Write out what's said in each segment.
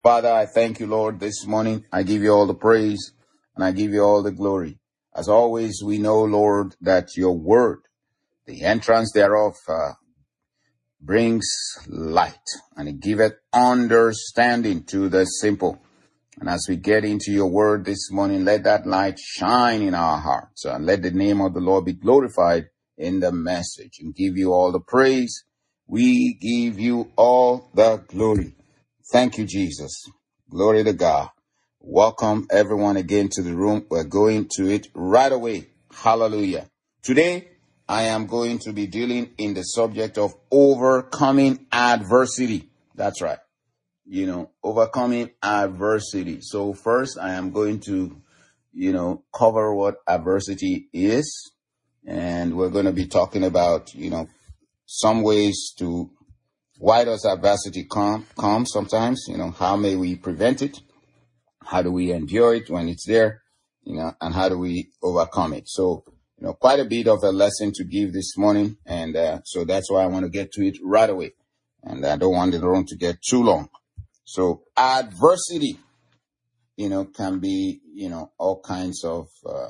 Father, I thank you, Lord, this morning. I give you all the praise and I give you all the glory. As always, we know, Lord, that your word, the entrance thereof, brings light and it giveth understanding to the simple. And as we get into your word this morning, let that light shine in our hearts and let the name of the Lord be glorified in the message and give you all the praise. We give you all the glory. Thank you, Jesus. Glory to God. Welcome everyone again to the room. We're going to it right away. Hallelujah. Today, I am going to be dealing in the subject of overcoming adversity. That's right. Overcoming adversity. So first, I am going to, cover what adversity is. And we're going to be talking about, some ways to, why does adversity come sometimes? How may we prevent it? How do we endure it when it's there? And how do we overcome it? So, quite a bit of a lesson to give this morning. And so that's why I want to get to it right away. And I don't want the room to get too long. So adversity, can be, all kinds of,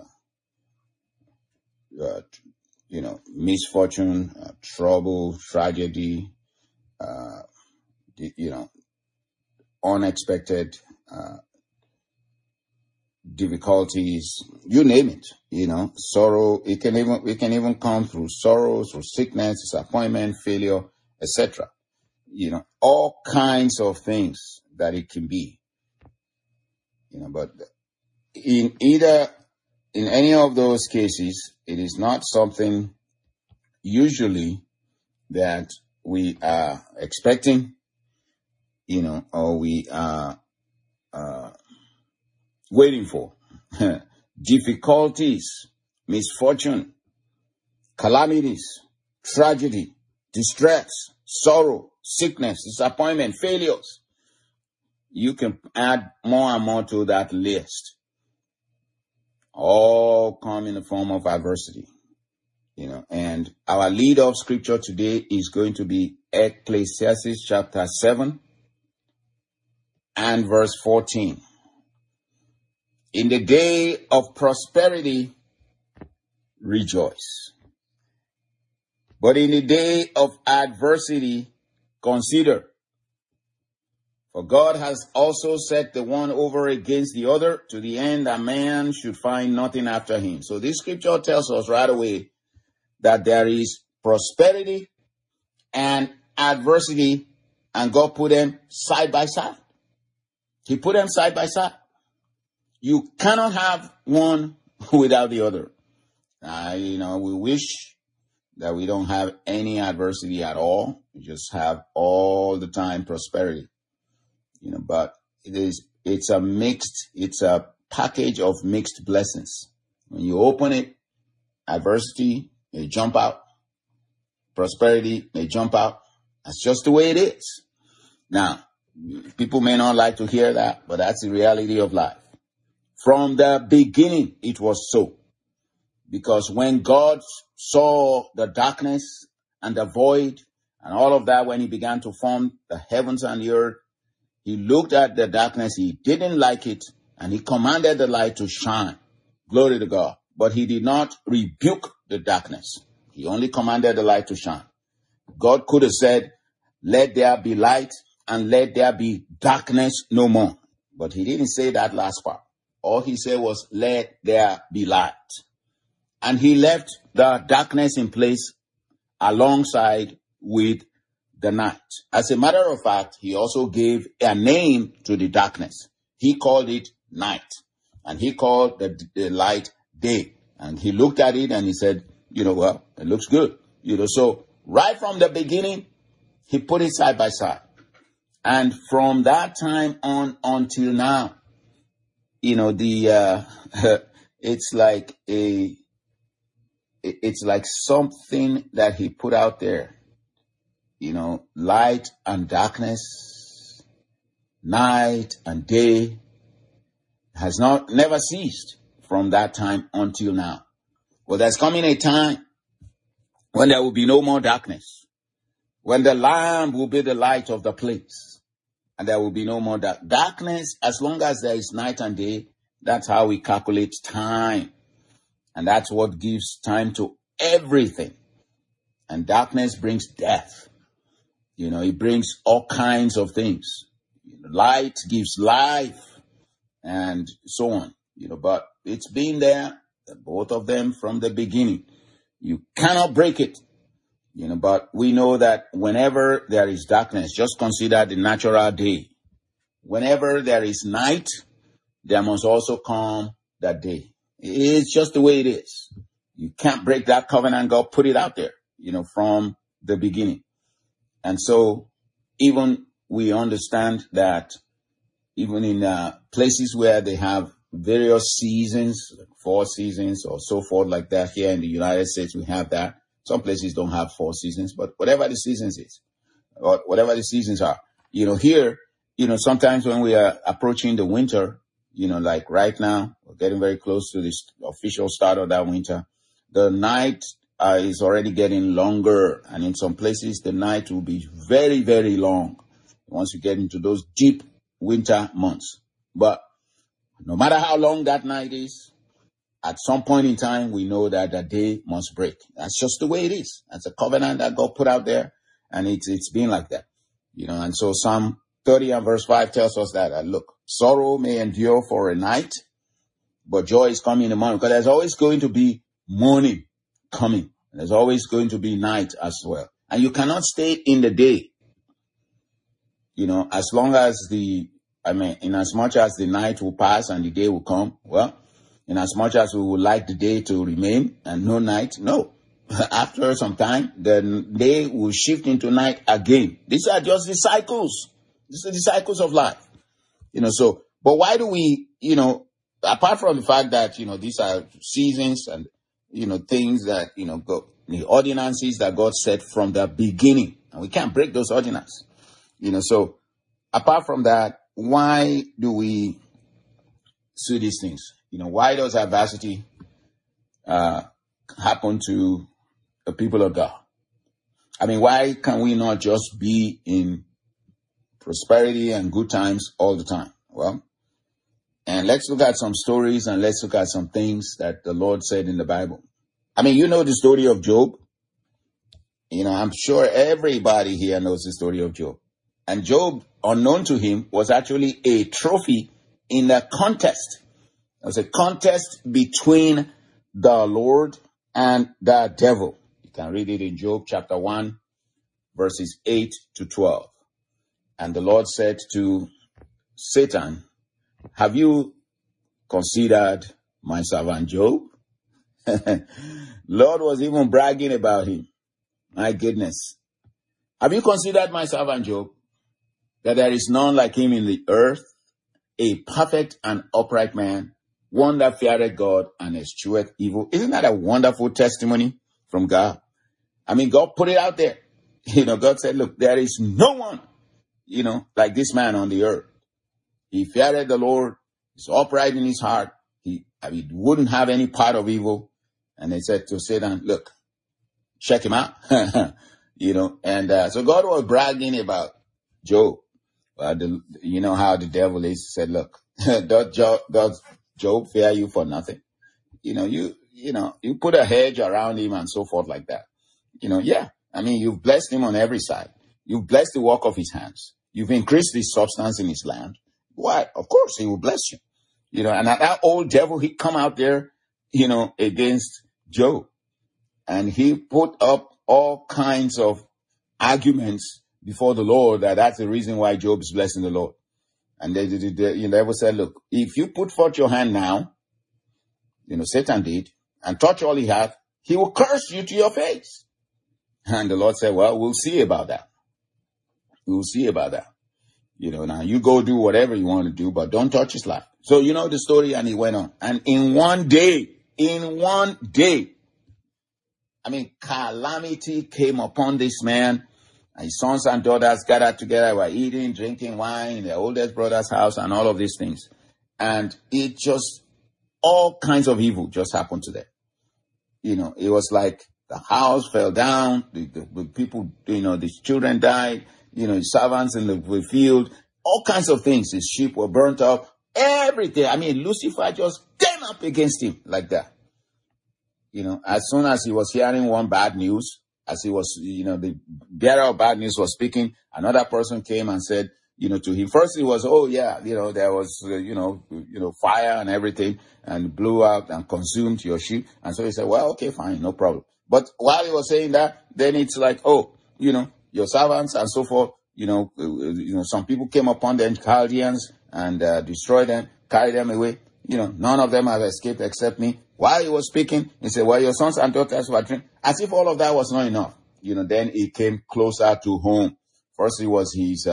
misfortune, trouble, tragedy, unexpected difficulties, you name it, sorrow. We can even come through sorrow, through sickness, disappointment, failure, etc. All kinds of things that it can be, but in any of those cases, it is not something usually that we are expecting, or we are waiting for. Difficulties, misfortune, calamities, tragedy, distress, sorrow, sickness, disappointment, failures. You can add more and more to that list. All come in the form of adversity. And our lead of scripture today is going to be Ecclesiastes chapter 7 and verse 14. In the day of prosperity, rejoice. But in the day of adversity, consider. For God has also set the one over against the other, to the end that man should find nothing after him. So this scripture tells us right away that there is prosperity and adversity, and God put them side by side. He put them side by side. You cannot have one without the other. We wish that we don't have any adversity at all. We just have all the time prosperity. But it's a package of mixed blessings. When you open it, adversity may jump out. Prosperity may jump out. That's just the way it is. Now, people may not like to hear that, but that's the reality of life. From the beginning, it was so. Because when God saw the darkness and the void and all of that, when he began to form the heavens and the earth, he looked at the darkness, he didn't like it, and he commanded the light to shine. Glory to God. But he did not rebuke the darkness. He only commanded the light to shine. God could have said, let there be light and let there be darkness no more. But he didn't say that last part. All he said was, let there be light. And he left the darkness in place alongside with the night. As a matter of fact, he also gave a name to the darkness. He called it night. And he called the light day. And he looked at it and he said, it looks good. So right from the beginning, he put it side by side. And from that time on until now, it's like something that he put out there. Light and darkness, night and day has never ceased from that time until now. Well, there's coming a time when there will be no more darkness, when the Lamb will be the light of the place. and there will be no more darkness. As long as there is night and day, that's how we calculate time. And that's what gives time to everything. And darkness brings death. It brings all kinds of things. Light gives life and so on. But it's been there, both of them from the beginning. You cannot break it. But we know that whenever there is darkness, just consider the natural day. Whenever there is night, there must also come that day. It's just the way it is. You can't break that covenant. God put it out there, from the beginning. And so even we understand that even in places where they have various seasons, 4 seasons or so forth like that, here in the United States, we have that. Some places don't have 4 seasons, but whatever the seasons is, or whatever the seasons are, here, sometimes when we are approaching the winter, like right now, we're getting very close to the official start of that winter. The night is already getting longer, and in some places, the night will be very, very long once you get into those deep winter months. But no matter how long that night is, at some point in time, we know that the day must break. That's just the way it is. That's a covenant that God put out there, and it's been like that. And so Psalm 30 and verse 5 tells us that, look, sorrow may endure for a night, but joy is coming in the morning. Because there's always going to be morning coming. There's always going to be night as well. And you cannot stay in the day. As long as in as much as the night will pass and the day will come, well, in as much as we would like the day to remain and no night, no. After some time, the day will shift into night again. These are just the cycles. These are the cycles of life. But why do we, apart from the fact that, these are seasons and, things that, the ordinances that God set from the beginning, and we can't break those ordinances. So apart from that, why do we see these things? Why does adversity happen to the people of God? Why can we not just be in prosperity and good times all the time? Well, and let's look at some stories and let's look at some things that the Lord said in the Bible. The story of Job. I'm sure everybody here knows the story of Job. And Job, unknown to him, was actually a trophy in a contest. It was a contest between the Lord and the devil. You can read it in Job chapter 1, verses 8 to 12. And the Lord said to Satan, have you considered my servant Job? Lord was even bragging about him. My goodness. Have you considered my servant Job? That there is none like him in the earth, a perfect and upright man, one that feareth God and escheweth evil. Isn't that a wonderful testimony from God? God put it out there. God said, look, there is no one, like this man on the earth. He feared the Lord. He's upright in his heart. He wouldn't have any part of evil. And they said to Satan, look, check him out. So God was bragging about Job. How the devil is. He said, look, does Job fear you for nothing? You put a hedge around him and so forth like that. You've blessed him on every side. You've blessed the work of his hands. You've increased his substance in his land. Why? Of course, he will bless you. And that old devil, he come out there, against Job. And he put up all kinds of arguments before the Lord that's the reason why Job is blessing the Lord. And the devil said, look, if you put forth your hand now, Satan did, and touch all he had, he will curse you to your face. And the Lord said, well, we'll see about that. We'll see about that. Now you go do whatever you want to do, but don't touch his life. So the story, and he went on. And in one day, calamity came upon this man. And his sons and daughters gathered together, were eating, drinking wine in their oldest brother's house and all of these things. And it just, all kinds of evil just happened to them. It was like the house fell down, the people, the children died, his servants in the field, all kinds of things. His sheep were burnt up, everything. I mean, Lucifer just came up against him like that. As soon as he was hearing one bad news, as he was, the bearer of bad news was speaking, another person came and said, to him. First it was, oh yeah, there was, fire and everything and blew out and consumed your sheep. And so he said, well, okay, fine, no problem. But while he was saying that, then it's like, oh, your servants and so forth, some people came upon the Chaldeans and destroyed them, carried them away. None of them have escaped except me. While he was speaking, he said, well, your sons and daughters were drinking. As if all of that was not enough. Then he came closer to home. First it was his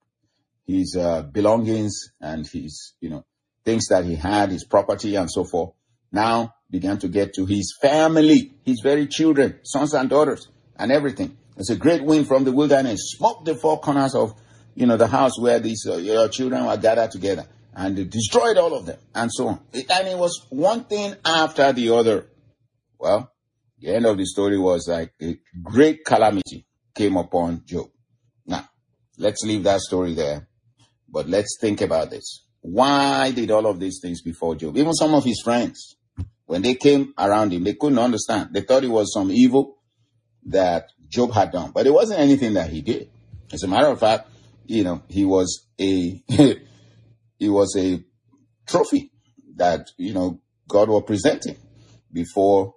belongings and his, things that he had, his property and so forth. Now began to get to his family, his very children, sons and daughters and everything. It's a great wind from the wilderness, smoked the four corners of, the house where these your children were gathered together, and it destroyed all of them and so on. And it was one thing after the other. Well, the end of the story was like a great calamity came upon Job. Now, let's leave that story there. But let's think about this. Why did all of these things befall Job? Even some of his friends, when they came around him, they couldn't understand. They thought it was some evil that Job had done. But it wasn't anything that he did. As a matter of fact, he was a he was a trophy that, God was presenting before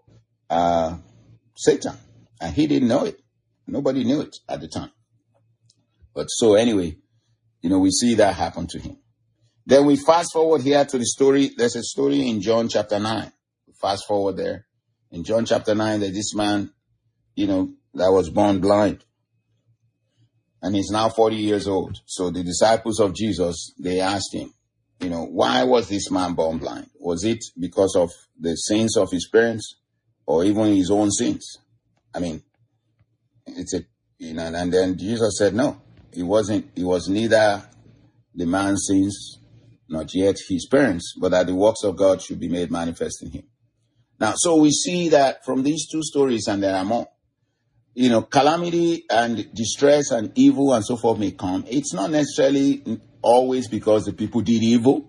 Satan. And he didn't know it. Nobody knew it at the time. But so anyway, we see that happen to him. Then we fast forward here to the story. There's a story in John chapter 9. Fast forward there. In John chapter 9, there's this man, that was born blind. And he's now 40 years old. So the disciples of Jesus, they asked him, why was this man born blind? Was it because of the sins of his parents or even his own sins? I mean, and then Jesus said, no. It was neither the man's sins, not yet his parents, but that the works of God should be made manifest in him. Now, so we see that from these two stories, and there are more, calamity and distress and evil and so forth may come. It's not necessarily always because the people did evil.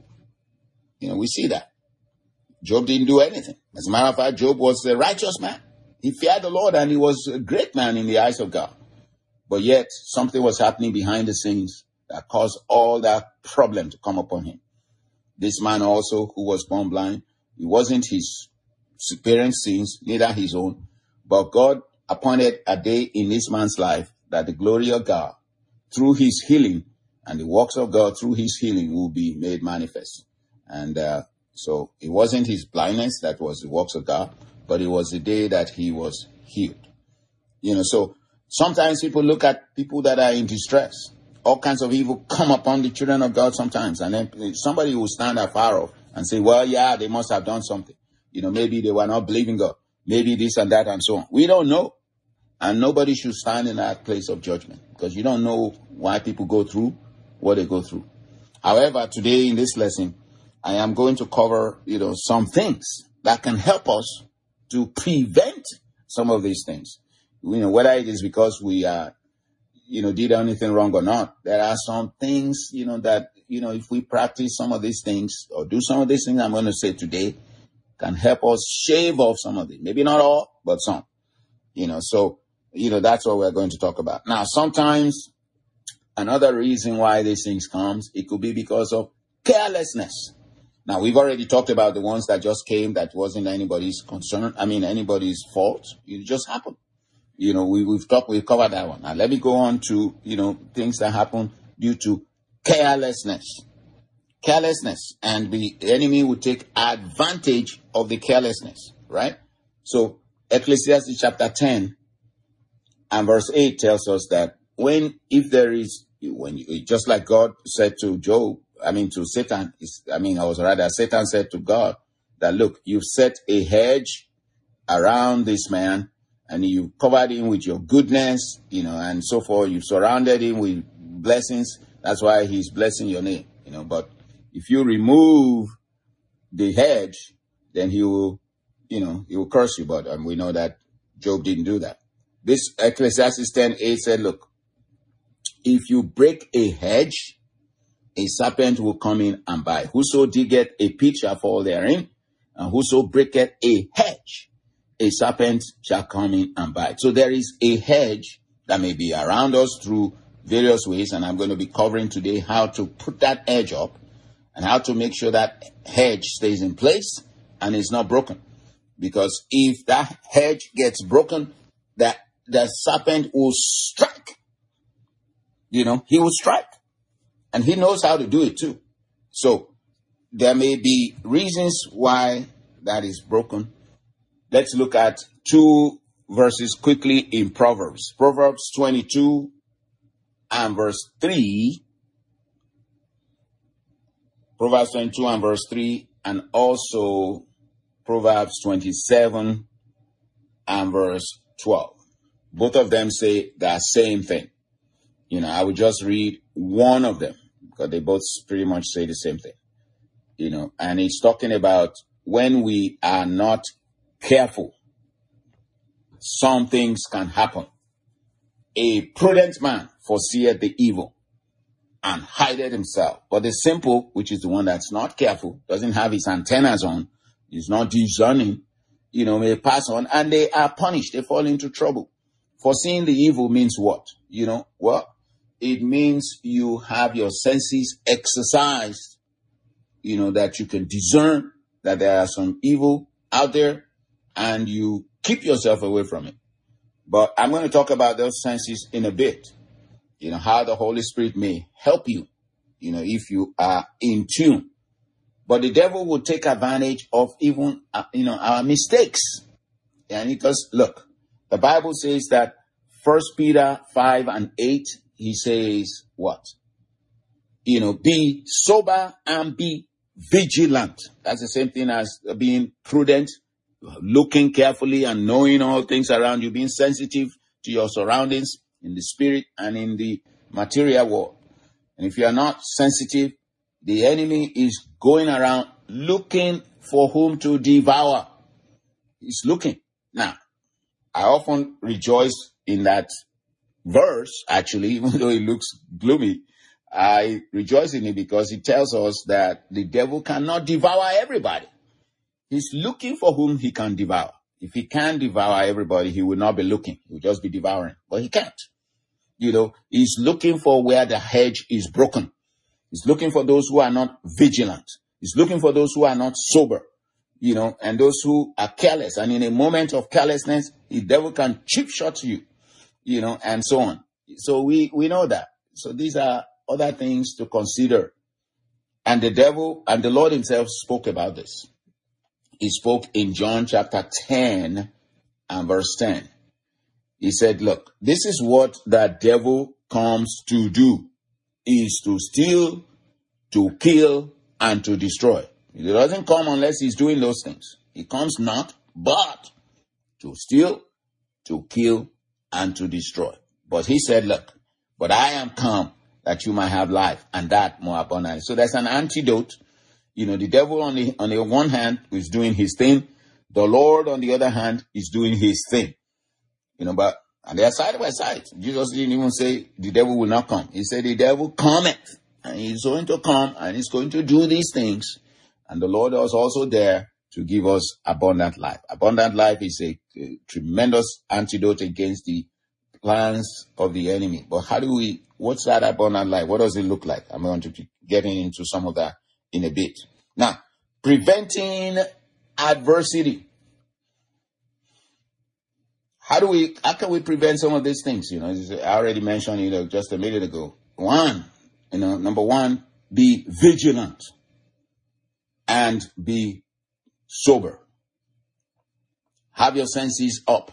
We see that. Job didn't do anything. As a matter of fact, Job was a righteous man. He feared the Lord and he was a great man in the eyes of God. But yet, something was happening behind the scenes that caused all that problem to come upon him. This man also, who was born blind, it wasn't his parents' sins, neither his own. But God appointed a day in this man's life that the glory of God, through his healing, and the works of God through his healing will be made manifest. And so it wasn't his blindness that was the works of God, but it was the day that he was healed. So sometimes people look at people that are in distress. All kinds of evil come upon the children of God sometimes. And then somebody will stand afar off and say, well, yeah, they must have done something. Maybe they were not believing God. Maybe this and that and so on. We don't know. And nobody should stand in that place of judgment because you don't know why people go through what they go through. However, today in this lesson, I am going to cover, some things that can help us to prevent some of these things. Whether it is because we are, did anything wrong or not. There are some things, that, if we practice some of these things or do some of these things I'm going to say today, can help us shave off some of it. Maybe not all, but some. So, that's what we're going to talk about. Now, sometimes another reason why these things comes, it could be because of carelessness. Now, we've already talked about the ones that just came that wasn't anybody's concern. Anybody's fault. It just happened. We've covered that one. Now, let me go on to, things that happen due to carelessness. Carelessness, and the enemy will take advantage of the carelessness, right? So, Ecclesiastes chapter 10 and verse 8 tells us that just like God said to Satan, Satan said to God that, look, you've set a hedge around this man and you covered him with your goodness, and so forth. You've surrounded him with blessings. That's why he's blessing your name, but if you remove the hedge, then he will curse you. But we know that Job didn't do that. This Ecclesiastes 10:8 said, look, if you break a hedge, a serpent will come in and bite. Whoso diggeth a pit shall fall therein, and whoso breaketh a hedge, a serpent shall come in and bite. So there is a hedge that may be around us through various ways, and I'm going to be covering today how to put that edge up and how to make sure that hedge stays in place and is not broken. Because if that hedge gets broken, that the serpent will strike. He will strike. And he knows how to do it too. So there may be reasons why that is broken. Let's look at 2 verses quickly in Proverbs. Proverbs 22 and verse 3. Proverbs 22 and verse 3, and also Proverbs 27 and verse 12. Both of them say the same thing. I would just read one of them because they both pretty much say the same thing. And it's talking about when we are not careful, some things can happen. A prudent man foreseeth the evil and hideth himself. But the simple, which is the one that's not careful, doesn't have his antennas on, is not discerning, may pass on, and they are punished. They fall into trouble. Foreseeing the evil means what? It means you have your senses exercised, that you can discern that there are some evil out there, and you keep yourself away from it. But I'm going to talk about those senses in a bit. How the Holy Spirit may help you, if you are in tune. But the devil will take advantage of even, our mistakes. And because, look, the Bible says that 1 Peter 5 and 8, he says what? Be sober and be vigilant. That's the same thing as being prudent, looking carefully and knowing all things around you, being sensitive to your surroundings in the spirit and in the material world. And if you are not sensitive, the enemy is going around looking for whom to devour. He's looking. Now, I often rejoice in that verse, actually, even though it looks gloomy. I rejoice in it because it tells us that the devil cannot devour everybody. He's looking for whom he can devour. If he can't devour everybody, he will not be looking. He will just be devouring. But he can't. He's looking for where the hedge is broken. He's looking for those who are not vigilant. He's looking for those who are not sober, and those who are careless. And in a moment of carelessness, the devil can chip shot you, and so on. So we know that. So these are other things to consider. And the devil and the Lord himself spoke about this. He spoke in John chapter 10 and verse 10. He said, look, this is what the devil comes to do, is to steal, to kill, and to destroy. He doesn't come unless he's doing those things. He comes not, but to steal, to kill, and to destroy. But he said, look, but I am come that you might have life, and that more abundantly. So there's an antidote. The devil on the one hand is doing his thing. The Lord on the other hand is doing his thing. But and they are side by side. Jesus didn't even say the devil will not come. He said the devil cometh, and he's going to come, and he's going to do these things. And the Lord is also there to give us abundant life. Abundant life is a tremendous antidote against the plans of the enemy. But what's that abundant life? What does it look like? I'm going to be getting into some of that in a bit. Now, preventing adversity. How can we prevent some of these things? I already mentioned, just a minute ago. Number one, be vigilant and be sober. Have your senses up,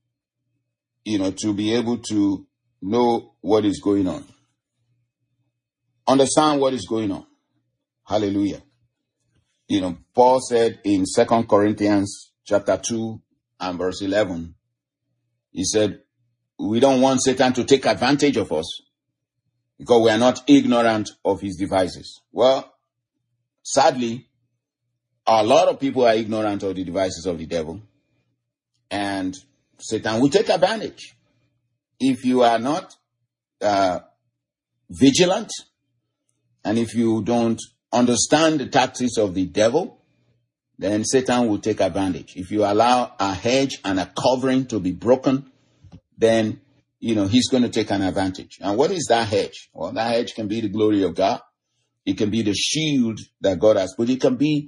to be able to know what is going on. Understand what is going on. Hallelujah. Paul said in 2 Corinthians chapter 2 and verse 11, he said, we don't want Satan to take advantage of us because we are not ignorant of his devices. Well, sadly, a lot of people are ignorant of the devices of the devil, and Satan will take advantage. If you are not vigilant And if you don't understand the tactics of the devil, then Satan will take advantage. If you allow a hedge and a covering to be broken, then, he's going to take an advantage. And what is that hedge? Well, that hedge can be the glory of God. It can be the shield that God has put. It can be,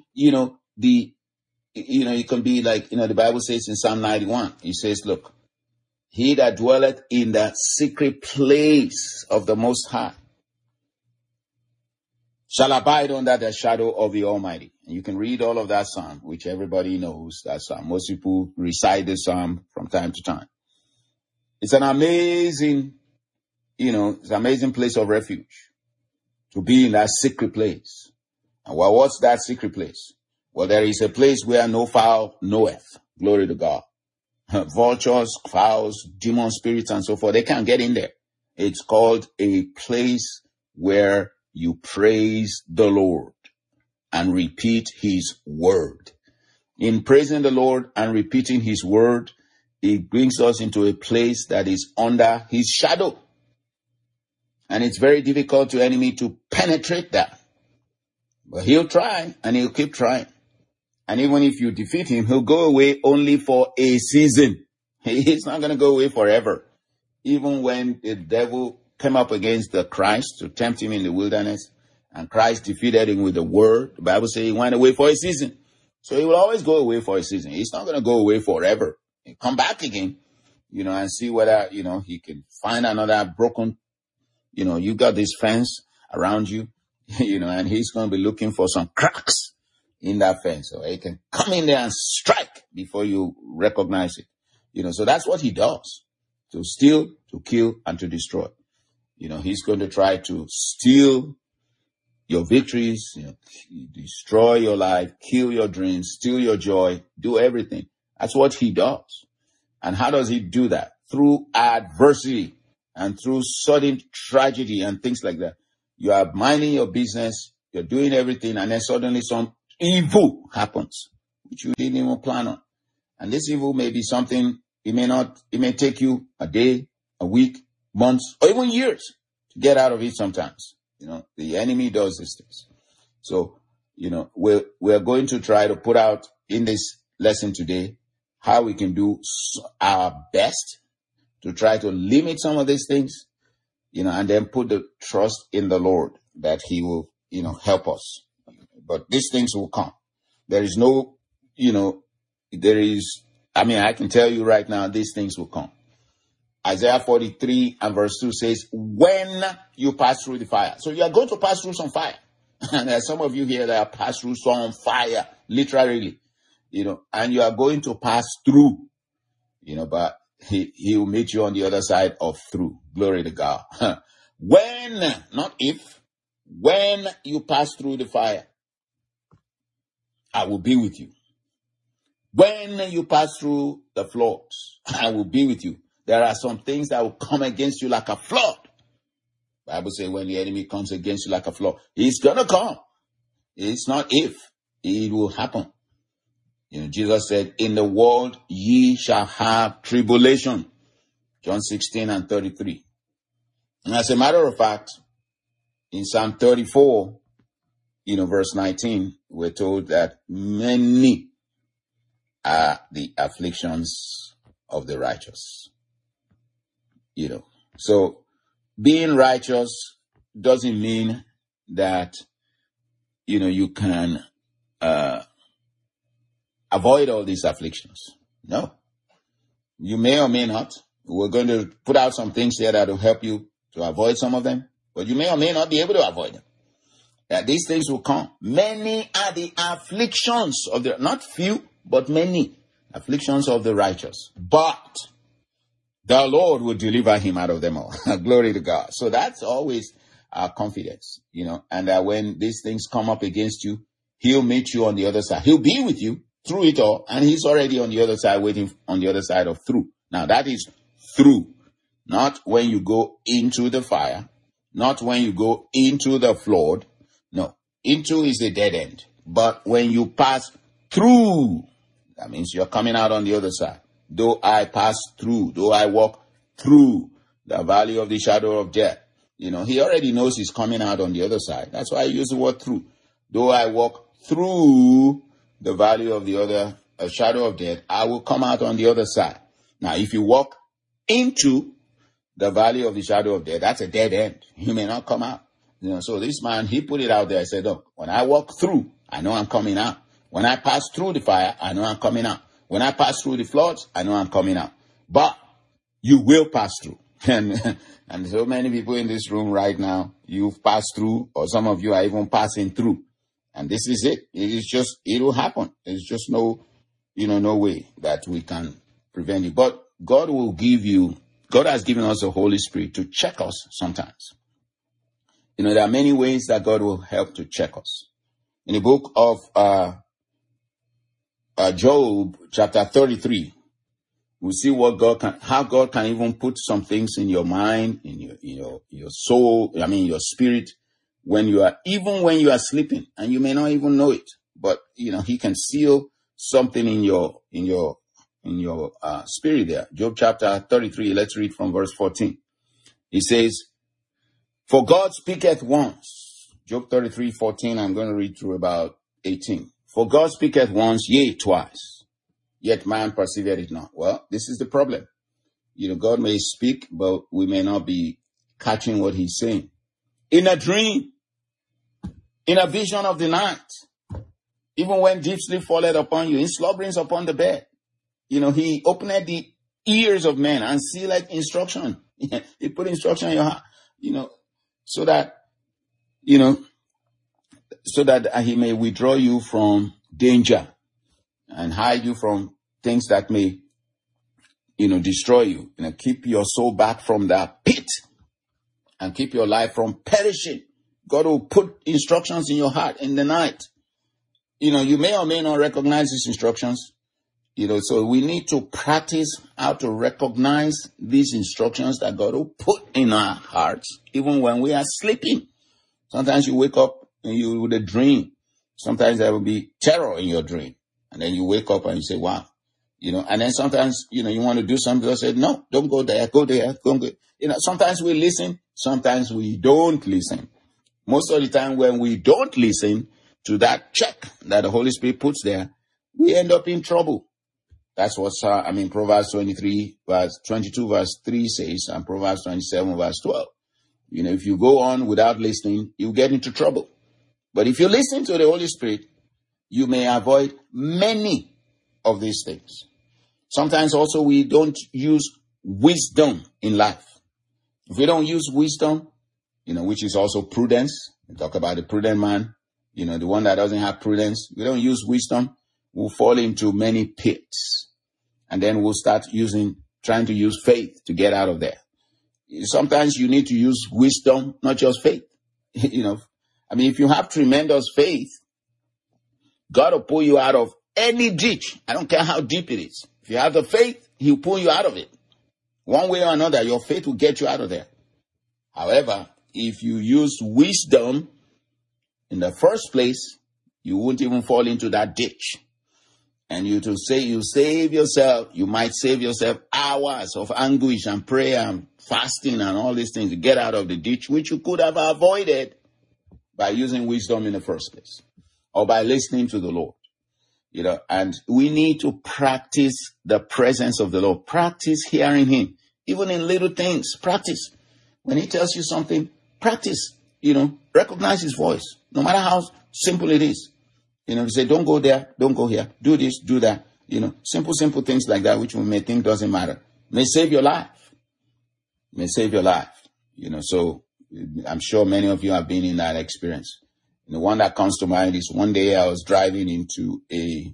it can be like, the Bible says in Psalm 91, it says, look, he that dwelleth in the secret place of the Most High shall abide under the shadow of the Almighty. And you can read all of that psalm, which everybody knows that psalm. Most people recite this psalm from time to time. It's an amazing, it's an amazing place of refuge to be in that secret place. And well, what's that secret place? Well, there is a place where no fowl knoweth. Glory to God. Vultures, fowls, demon spirits, and so forth, they can't get in there. It's called a place where you praise the Lord and repeat his word. In praising the Lord and repeating his word, it brings us into a place that is under his shadow. And it's very difficult to enemy to penetrate that. But he'll try and he'll keep trying. And even if you defeat him, he'll go away only for a season. He's not going to go away forever. Even when the devil came up against the Christ to tempt him in the wilderness, and Christ defeated him with the word, the Bible says he went away for a season. So he will always go away for a season. He's not going to go away forever. He'll come back again, and see whether, he can find another broken, you got this fence around you, and he's going to be looking for some cracks in that fence. So he can come in there and strike before you recognize it. So that's what he does. To steal, to kill, and to destroy. He's going to try to steal your victories, destroy your life, kill your dreams, steal your joy, do everything. That's what he does. And how does he do that? Through adversity and through sudden tragedy and things like that. You are minding your business, you're doing everything, and then suddenly some evil happens, which you didn't even plan on. And this evil may be something, it may take you a day, a week, months, or even years to get out of it sometimes. The enemy does these things. So, we're going to try to put out in this lesson today how we can do our best to try to limit some of these things, and then put the trust in the Lord that he will, help us. But these things will come. There is no, I can tell you right now, these things will come. Isaiah 43 and verse 2 says, when you pass through the fire. So you are going to pass through some fire. And there are some of you here that have passed through some fire, literally, and you are going to pass through, but he will meet you on the other side of through. Glory to God. When, not if, when you pass through the fire, I will be with you. When you pass through the floods, I will be with you. There are some things that will come against you like a flood. The Bible says when the enemy comes against you like a flood, he's going to come. It's not if, it will happen. Jesus said, in the world ye shall have tribulation. John 16 and 33. And as a matter of fact, in Psalm 34, verse 19, we're told that many are the afflictions of the righteous. So being righteous doesn't mean that, you can avoid all these afflictions. No. You may or may not. We're going to put out some things here that will help you to avoid some of them, but you may or may not be able to avoid them. That these things will come. Many are the afflictions of not few, but many afflictions of the righteous. But the Lord will deliver him out of them all. Glory to God. So that's always our confidence, and that when these things come up against you, he'll meet you on the other side. He'll be with you through it all, and he's already on the other side, waiting on the other side of through. Now that is through, not when you go into the fire, not when you go into the flood. No, into is a dead end. But when you pass through, that means you're coming out on the other side. Though I pass through, though I walk through the valley of the shadow of death, He already knows he's coming out on the other side. That's why I use the word through. Though I walk through the valley of the other, a shadow of death, I will come out on the other side. Now, if you walk into the valley of the shadow of death, that's a dead end. You may not come out. So this man, he put it out there. I said, look, when I walk through, I know I'm coming out. When I pass through the fire, I know I'm coming out. When I pass through the floods, I know I'm coming out. But you will pass through. And so many people in this room right now, you've passed through, or some of you are even passing through. And this is it. It will happen. There's just no way that we can prevent it. But God has given us the Holy Spirit to check us sometimes. There are many ways that God will help to check us. In the book of Job, chapter 33, we see how God can even put some things in your mind, in your soul, your spirit, when you are sleeping, and you may not even know it, but He can seal something in your spirit there. Job chapter 33, let's read from verse 14. He says, "For God speaketh once." Job 33:14, I'm going to read through about 18. "For God speaketh once, yea, twice, yet man perceiveth it not." Well, this is the problem. God may speak, but we may not be catching what He's saying. "In a dream, in a vision of the night, even when deep sleep falleth upon you, in slumberings upon the bed." He opened the ears of men and sealed instruction. He put instruction in your heart, so that He may withdraw you from danger and hide you from things that may, destroy you. Keep your soul back from that pit and keep your life from perishing. God will put instructions in your heart in the night. You may or may not recognize these instructions. So we need to practice how to recognize these instructions that God will put in our hearts, even when we are sleeping. Sometimes you wake up and you with a dream. Sometimes there will be terror in your dream. And then you wake up and you say, wow. And then sometimes, you want to do something. God said, no, don't go there, go there, don't go. Sometimes we listen, sometimes we don't listen. Most of the time when we don't listen to that check that the Holy Spirit puts there, we end up in trouble. That's what Proverbs 22 verse 3 says, and Proverbs 27 verse 12. If you go on without listening, you get into trouble. But if you listen to the Holy Spirit, you may avoid many of these things. Sometimes also we don't use wisdom in life. If we don't use wisdom, which is also prudence, we talk about the prudent man, the one that doesn't have prudence, we don't use wisdom, we'll fall into many pits. And then we'll start trying to use faith to get out of there. Sometimes you need to use wisdom, not just faith. If you have tremendous faith, God will pull you out of any ditch. I don't care how deep it is. If you have the faith, He'll pull you out of it. One way or another, your faith will get you out of there. However, if you use wisdom in the first place, you won't even fall into that ditch. And you save yourself, you might save yourself hours of anguish and prayer and fasting and all these things to get out of the ditch, which you could have avoided by using wisdom in the first place or by listening to the Lord. And we need to practice the presence of the Lord. Practice hearing Him, even in little things. Practice. When He tells you something, practice, recognize His voice, no matter how simple it is. You say, don't go there, don't go here, do this, do that. Simple things like that, which we may think doesn't matter, may save your life. So I'm sure many of you have been in that experience. The one that comes to mind is one day I was driving into a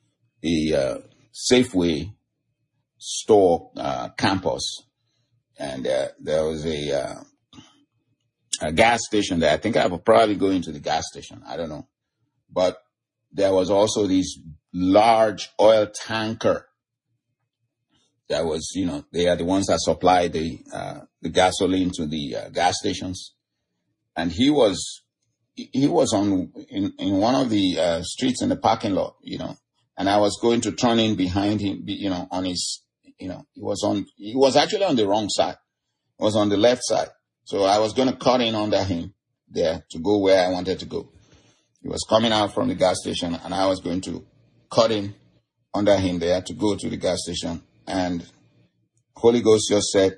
Safeway store campus, and there was a gas station there. I think I will probably go into the gas station. I don't know. But there was also this large oil tanker that was, they are the ones that supply the gasoline to the gas stations. And he was in one of the streets in the parking lot, and I was going to turn in behind him, on his, he was actually on the wrong side. It was on the left side. So I was going to cut in under him there to go where I wanted to go. He was coming out from the gas station, and I was going to cut in under him there to go to the gas station. And Holy Ghost just said,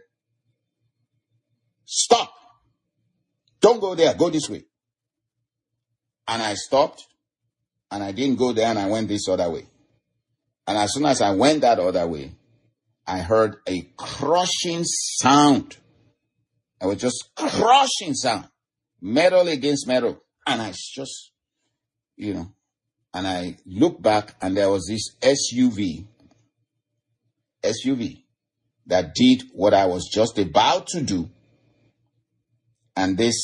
stop. Don't go there. Go this way. And I stopped, and I didn't go there, and I went this other way. And as soon as I went that other way, I heard a crushing sound. It was just crushing sound. Metal against metal. And I just, and I looked back, and there was this SUV that did what I was just about to do. And this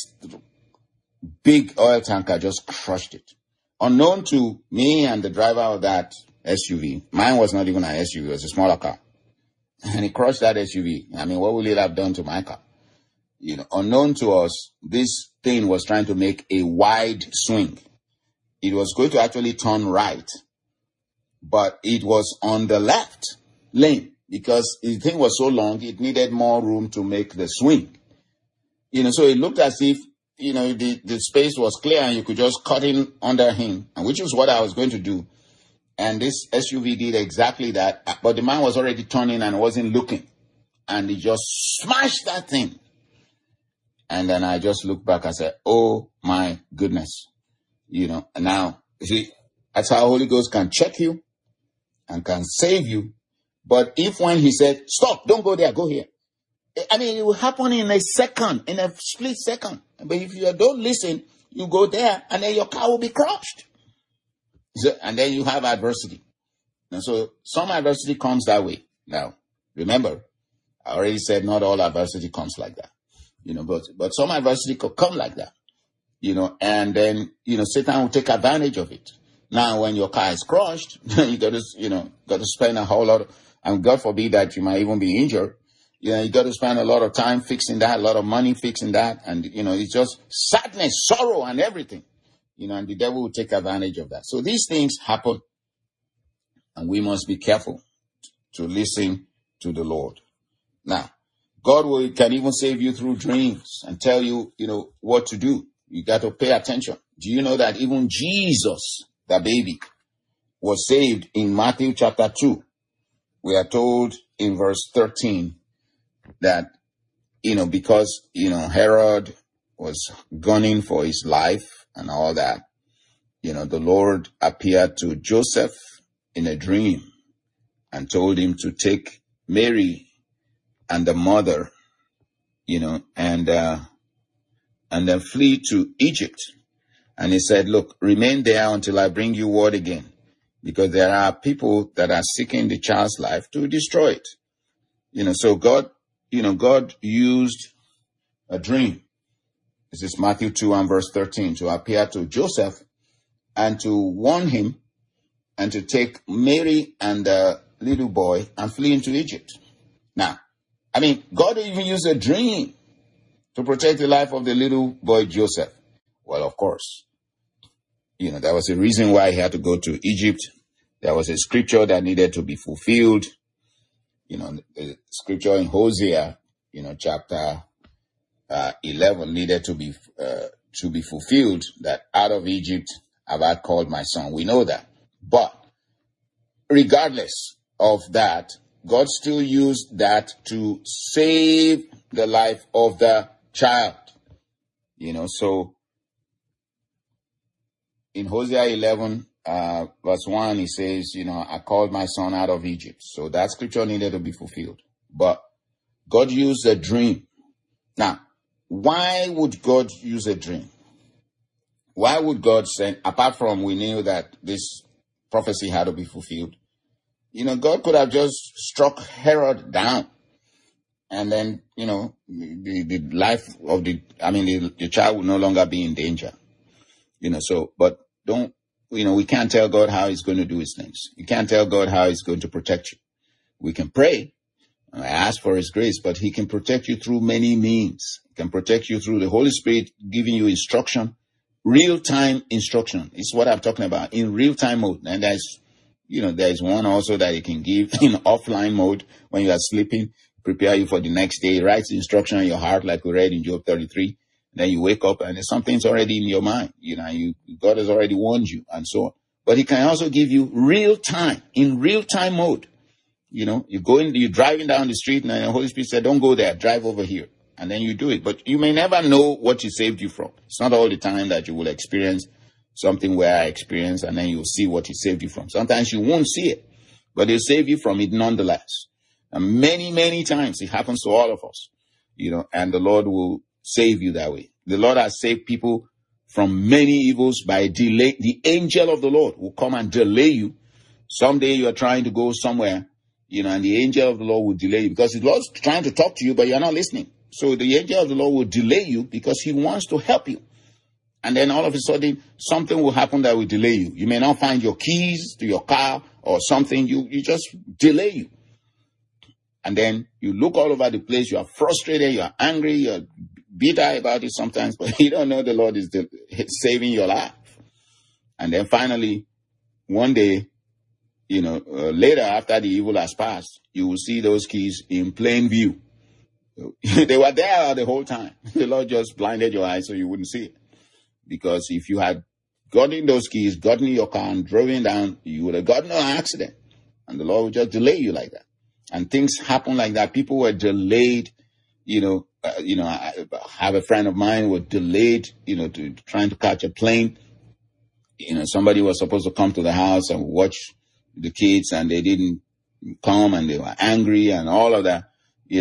big oil tanker just crushed it. Unknown to me and the driver of that SUV, mine was not even an SUV, it was a smaller car. And it crushed that SUV. I mean, what will it have done to my car? Unknown to us, this thing was trying to make a wide swing. It was going to actually turn right, but it was on the left lane because the thing was so long, it needed more room to make the swing. So it looked as if, the space was clear and you could just cut in under him, and which was what I was going to do. And this SUV did exactly that, but the man was already turning and wasn't looking. And he just smashed that thing. And then I just looked back and said, oh my goodness. And now, see, that's how Holy Ghost can check you and can save you. But if when he said, stop, don't go there, go here. I mean, it will happen in a second, in a split second. But if you don't listen, you go there and then your car will be crushed. And then you have adversity. And so some adversity comes that way. Now, remember, I already said not all adversity comes like that. But some adversity could come like that. And then, Satan will take advantage of it. Now, when your car is crushed, you got to spend a whole lot and God forbid that you might even be injured. You got to spend a lot of time fixing that, a lot of money fixing that. And, it's just sadness, sorrow, and everything. And the devil will take advantage of that. So these things happen. And we must be careful to listen to the Lord. Now, God can even save you through dreams and tell you, what to do. You got to pay attention. Do you know that even Jesus, the baby, was saved in Matthew chapter 2? We are told in verse 13 that, because, Herod was gunning for his life and all that, the Lord appeared to Joseph in a dream and told him to take Mary and the mother, and then flee to Egypt. And he said, look, remain there until I bring you word again, because there are people that are seeking the child's life to destroy it. So God used a dream. This is Matthew 2 and verse 13, to appear to Joseph and to warn him and to take Mary and the little boy and flee into Egypt. Now, God even used a dream to protect the life of the little boy Joseph. Well, of course, there was a reason why he had to go to Egypt. There was a scripture that needed to be fulfilled. The scripture in Hosea, chapter 11 needed to be fulfilled, that out of Egypt have I called my son. We know that. But regardless of that, God still used that to save the life of the child. So in Hosea 11, verse 1, he says, I called my son out of Egypt. So that scripture needed to be fulfilled. But God used a dream. Now, why would God use a dream? Why would God send, apart from we knew that this prophecy had to be fulfilled, God could have just struck Herod down. And then, the life of the child would no longer be in danger. But we can't tell God how he's going to do his things. You can't tell God how he's going to protect you. We can pray, and ask for his grace, but he can protect you through many means. He can protect you through the Holy Spirit giving you instruction, real-time instruction. It's what I'm talking about, in real-time mode. And there's one also that he can give in offline mode when you are sleeping. prepare you for the next day. It writes instruction in your heart, like we read in Job 33. Then you wake up and something's already in your mind. God has already warned you and so on. But he can also give you in real time mode. You're driving down the street and the Holy Spirit said, don't go there, drive over here. And then you do it. But you may never know what he saved you from. It's not all the time that you will experience something where I experienced and then you'll see what he saved you from. Sometimes you won't see it, but he'll save you from it nonetheless. And many, many times it happens to all of us, and the Lord will save you that way. The Lord has saved people from many evils by delay. The angel of the Lord will come and delay you. Someday you are trying to go somewhere, and the angel of the Lord will delay you because the Lord's trying to talk to you, but you're not listening. So the angel of the Lord will delay you because he wants to help you. And then all of a sudden, something will happen that will delay you. You may not find your keys to your car or something. You just delay you. And then you look all over the place. You are frustrated. You are angry. You are bitter about it sometimes, but you don't know the Lord is saving your life. And then finally, one day, later after the evil has passed, you will see those keys in plain view. They were there the whole time. The Lord just blinded your eyes so you wouldn't see it. Because if you had gotten those keys, gotten in your car and driven down, you would have gotten an accident. And the Lord would just delay you like that. And things happen like that. People were delayed, I have a friend of mine who was delayed, to trying to catch a plane. Somebody was supposed to come to the house and watch the kids and they didn't come and they were angry and all of that.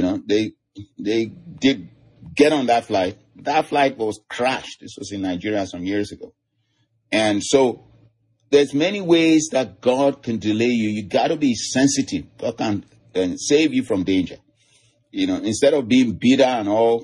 They did get on that flight. That flight was crashed. This was in Nigeria some years ago. And so there's many ways that God can delay you. You got to be sensitive. God can save you from danger. Instead of being bitter and all,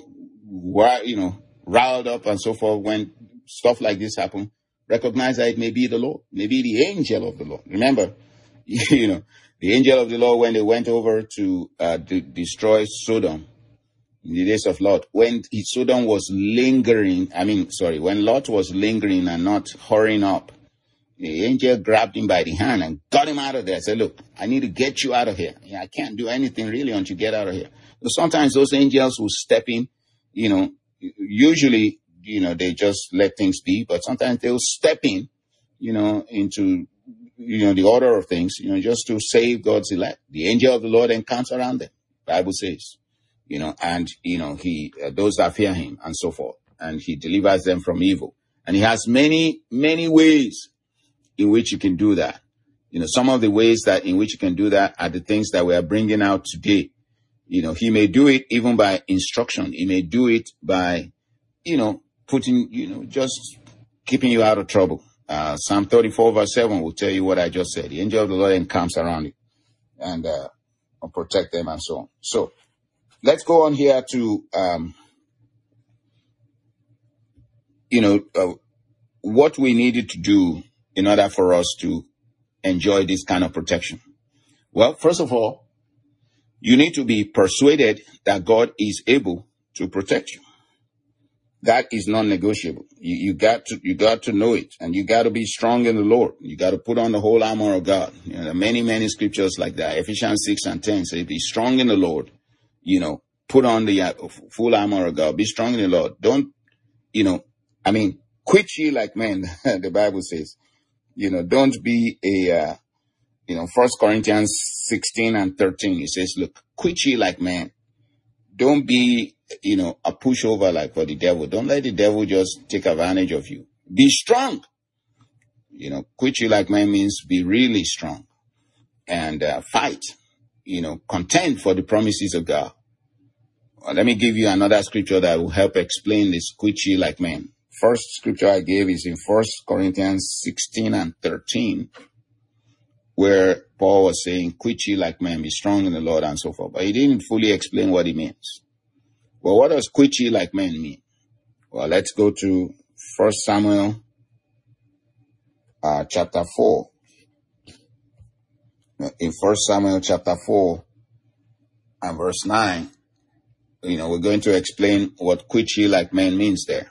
riled up and so forth when stuff like this happen, recognize that it may be the Lord, maybe the angel of the Lord. Remember, the angel of the Lord, when they went over to destroy Sodom in the days of Lot, when Sodom was when Lot was lingering and not hurrying up, the angel grabbed him by the hand and got him out of there. Said, look, I need to get you out of here. I can't do anything really until you get out of here. So sometimes those angels will step in, usually, they just let things be, but sometimes they'll step in, into, the order of things, just to save God's elect. The angel of the Lord encamps around them, Bible says, and, he, those that fear him and so forth, and he delivers them from evil. And he has many, many ways in which you can do that. Some of the ways in which you can do that are the things that we are bringing out today. He may do it even by instruction. He may do it by, putting, just keeping you out of trouble. Psalm 34 verse 7 will tell you what I just said. The angel of the Lord encamps around you and will protect them and so on. So let's go on here to, what we needed to do in order for us to enjoy this kind of protection. Well, first of all, you need to be persuaded that God is able to protect you. That is non-negotiable. You got to know it, and you got to be strong in the Lord. You got to put on the whole armor of God. There are many, many scriptures like that. Ephesians 6 and 10 say, be strong in the Lord. Put on the full armor of God. Be strong in the Lord. Don't, quit ye like men, the Bible says. Don't be a, 1 Corinthians 16 and 13, it says, look, quit ye like men. Don't be, a pushover like for the devil. Don't let the devil just take advantage of you. Be strong. Quit ye like men means be really strong and fight, contend for the promises of God. Well, let me give you another scripture that will help explain this quit ye like men. First scripture I gave is in 1 Corinthians 16 and 13, where Paul was saying, quit ye like men, be strong in the Lord and so forth. But he didn't fully explain what it means. Well, what does quit ye like men mean? Well, let's go to 1 Samuel chapter 4. In 1 Samuel chapter 4 and verse 9, we're going to explain what quit ye like men means there.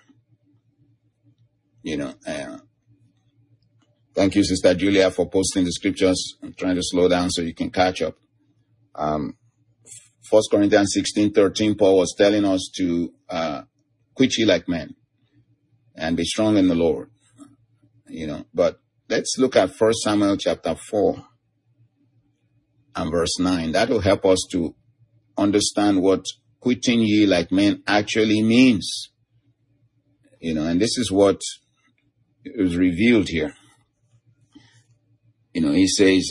Thank you, Sister Julia, for posting the scriptures. I'm trying to slow down so you can catch up. 1 1 Corinthians 16:13, Paul was telling us to quit ye like men and be strong in the Lord. But let's look at 1 Samuel chapter 4 and verse 9. That will help us to understand what quitting ye like men actually means. And this is what is revealed here. He says,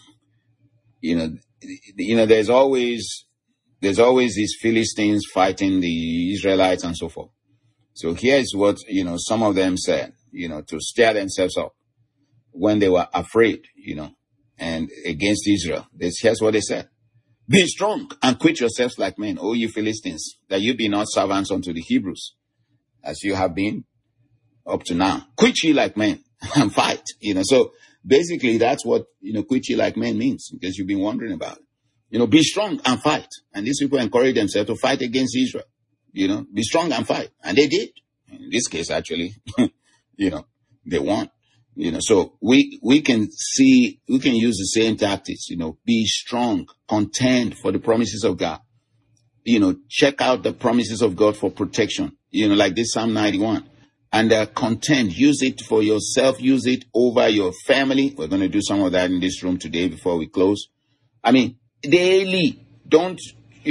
there's always these Philistines fighting the Israelites and so forth. So here's what, some of them said, to stir themselves up when they were afraid, and against Israel. Here's what they said. Be strong and quit yourselves like men, O you Philistines, that you be not servants unto the Hebrews, as you have been up to now. Quit ye like men and fight, So basically that's what, quit ye like men means, because you've been wondering about it. Be strong and fight. And these people encourage themselves to fight against Israel. Be strong and fight. And they did. In this case, actually, they won. So we can use the same tactics, be strong, contend for the promises of God. Check out the promises of God for protection, like this Psalm 91. And contend, use it for yourself, use it over your family. We're going to do some of that in this room today before we close. Daily, don't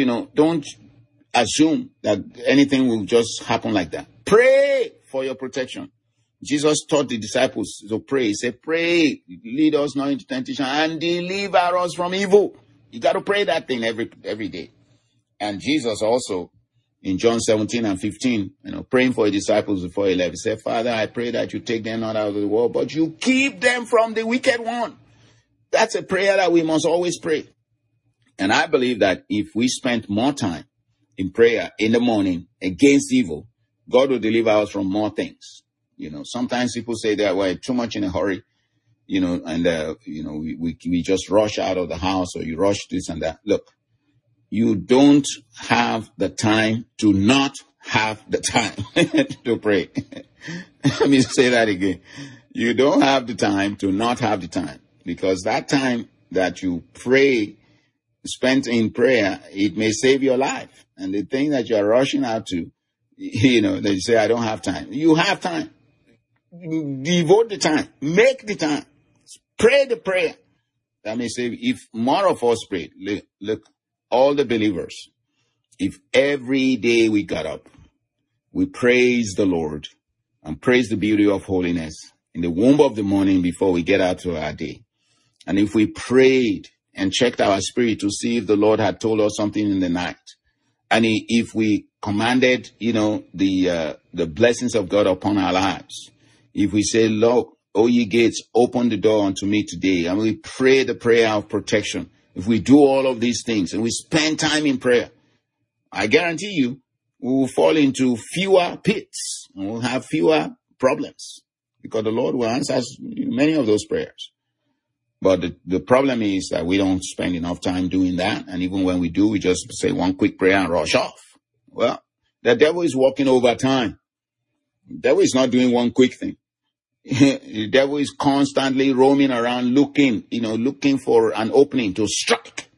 assume that anything will just happen like that. Pray for your protection. Jesus taught the disciples to pray. He said, pray, lead us not into temptation and deliver us from evil. You got to pray that thing every day. And Jesus also, in John 17 and 15, praying for his disciples before he left, he said, Father, I pray that you take them not out of the world, but you keep them from the wicked one. That's a prayer that we must always pray. And I believe that if we spend more time in prayer in the morning against evil, God will deliver us from more things. Sometimes people say that we're too much in a hurry, and we just rush out of the house, or you rush this and that. Look, you don't have the time to not have the time to pray. Let me say that again. You don't have the time to not have the time, because that time that you pray, spent in prayer, it may save your life. And the thing that you're rushing out to, they say, I don't have time. You have time. Devote the time. Make the time. Pray the prayer. That may say, if more of us prayed, look, all the believers, if every day we got up, we praise the Lord and praise the beauty of holiness in the womb of the morning before we get out to our day. And if we prayed and checked our spirit to see if the Lord had told us something in the night, and if we commanded, the blessings of God upon our lives, if we say, Lord, O ye gates, open the door unto me today, and we pray the prayer of protection, if we do all of these things and we spend time in prayer, I guarantee you, we will fall into fewer pits and we'll have fewer problems, because the Lord will answer many of those prayers. But the problem is that we don't spend enough time doing that. And even when we do, we just say one quick prayer and rush off. Well, the devil is working over time. The devil is not doing one quick thing. The devil is constantly roaming around looking for an opening to strike.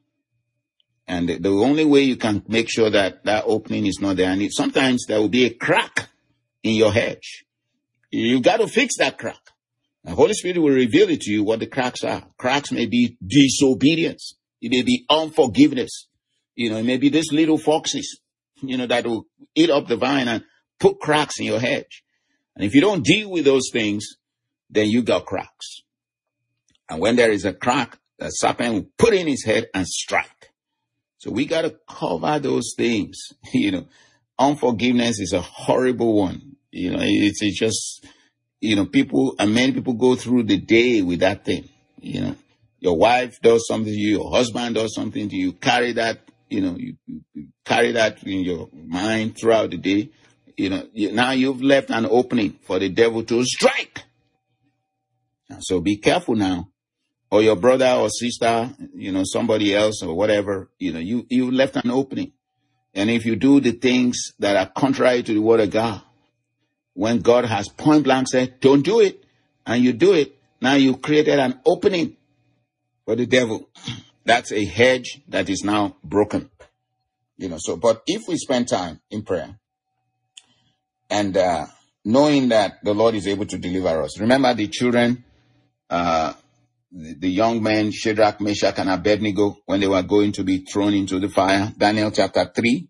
And the only way you can make sure that opening is not there, and sometimes there will be a crack in your hedge. You got to fix that crack. The Holy Spirit will reveal it to you what the cracks are. Cracks may be disobedience. It may be unforgiveness. It may be these little foxes, that will eat up the vine and put cracks in your hedge. And if you don't deal with those things, then you got cracks. And when there is a crack, the serpent will put in his head and strike. So we got to cover those things. Unforgiveness is a horrible one. It's just, many people go through the day with that thing. Your wife does something to you, your husband does something to you, carry that, you carry that in your mind throughout the day. Now you've left an opening for the devil to strike. So be careful now. Or your brother or sister, somebody else or whatever, you left an opening. And if you do the things that are contrary to the word of God, when God has point blank said, don't do it, and you do it, now you created an opening for the devil. That's a hedge that is now broken. But if we spend time in prayer and knowing that the Lord is able to deliver us. Remember the children, the young men, Shadrach, Meshach, and Abednego, when they were going to be thrown into the fire. Daniel chapter 3.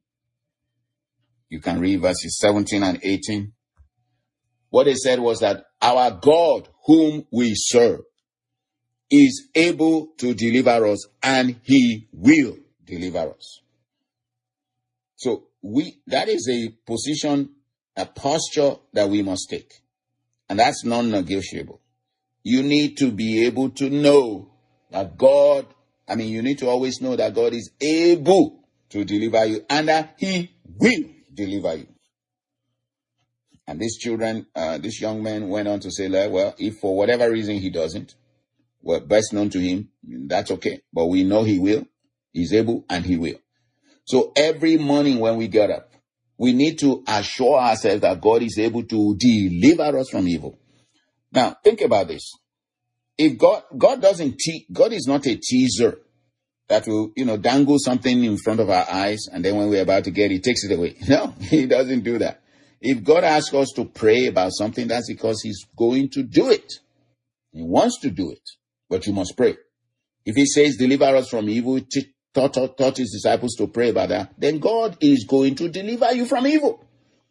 You can read verses 17 and 18. What they said was that our God, whom we serve, is able to deliver us, and he will deliver us. So that is a position, a posture that we must take. And that's non-negotiable. You need to be able to know that you need to always know that God is able to deliver you and that he will deliver you. And these children, this young man went on to say, well, if for whatever reason he doesn't, well, best known to him, that's okay. But we know he will, he's able, and he will. So every morning when we get up, we need to assure ourselves that God is able to deliver us from evil. Now, think about this. If God is not a teaser that will, dangle something in front of our eyes, and then when we're about to get it, he takes it away. No, he doesn't do that. If God asks us to pray about something, that's because he's going to do it. He wants to do it, but you must pray. If he says, deliver us from evil, taught his disciples to pray about that, then God is going to deliver you from evil.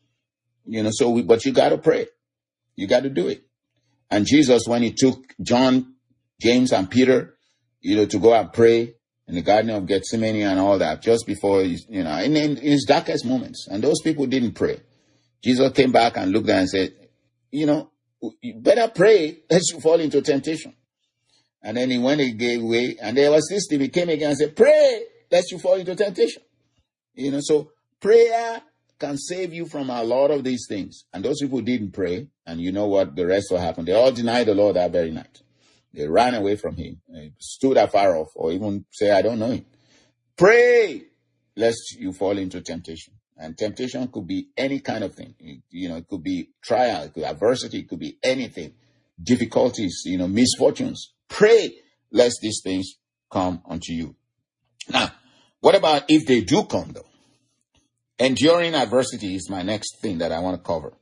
But you got to pray. You got to do it. And Jesus, when he took John, James, and Peter, to go and pray in the Garden of Gethsemane and all that, just before, in his darkest moments, and those people didn't pray. Jesus came back and looked at them and said, you better pray lest you fall into temptation. And then when he gave way, and there was this thing, he came again and said, pray lest you fall into temptation. So prayer can save you from a lot of these things. And those people didn't pray, and you know what the rest will happen. They all denied the Lord that very night. They ran away from him, stood afar off, or even say, I don't know him. Pray lest you fall into temptation. And temptation could be any kind of thing. It could be trial, it could be adversity, it could be anything. Difficulties, misfortunes. Pray lest these things come unto you. Now, what about if they do come, though? Enduring adversity is my next thing that I want to cover.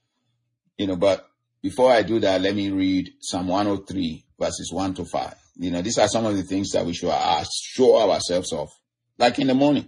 But before I do that, let me read Psalm 103, verses 1 to 5. These are some of the things that we should assure ourselves of. Like in the morning,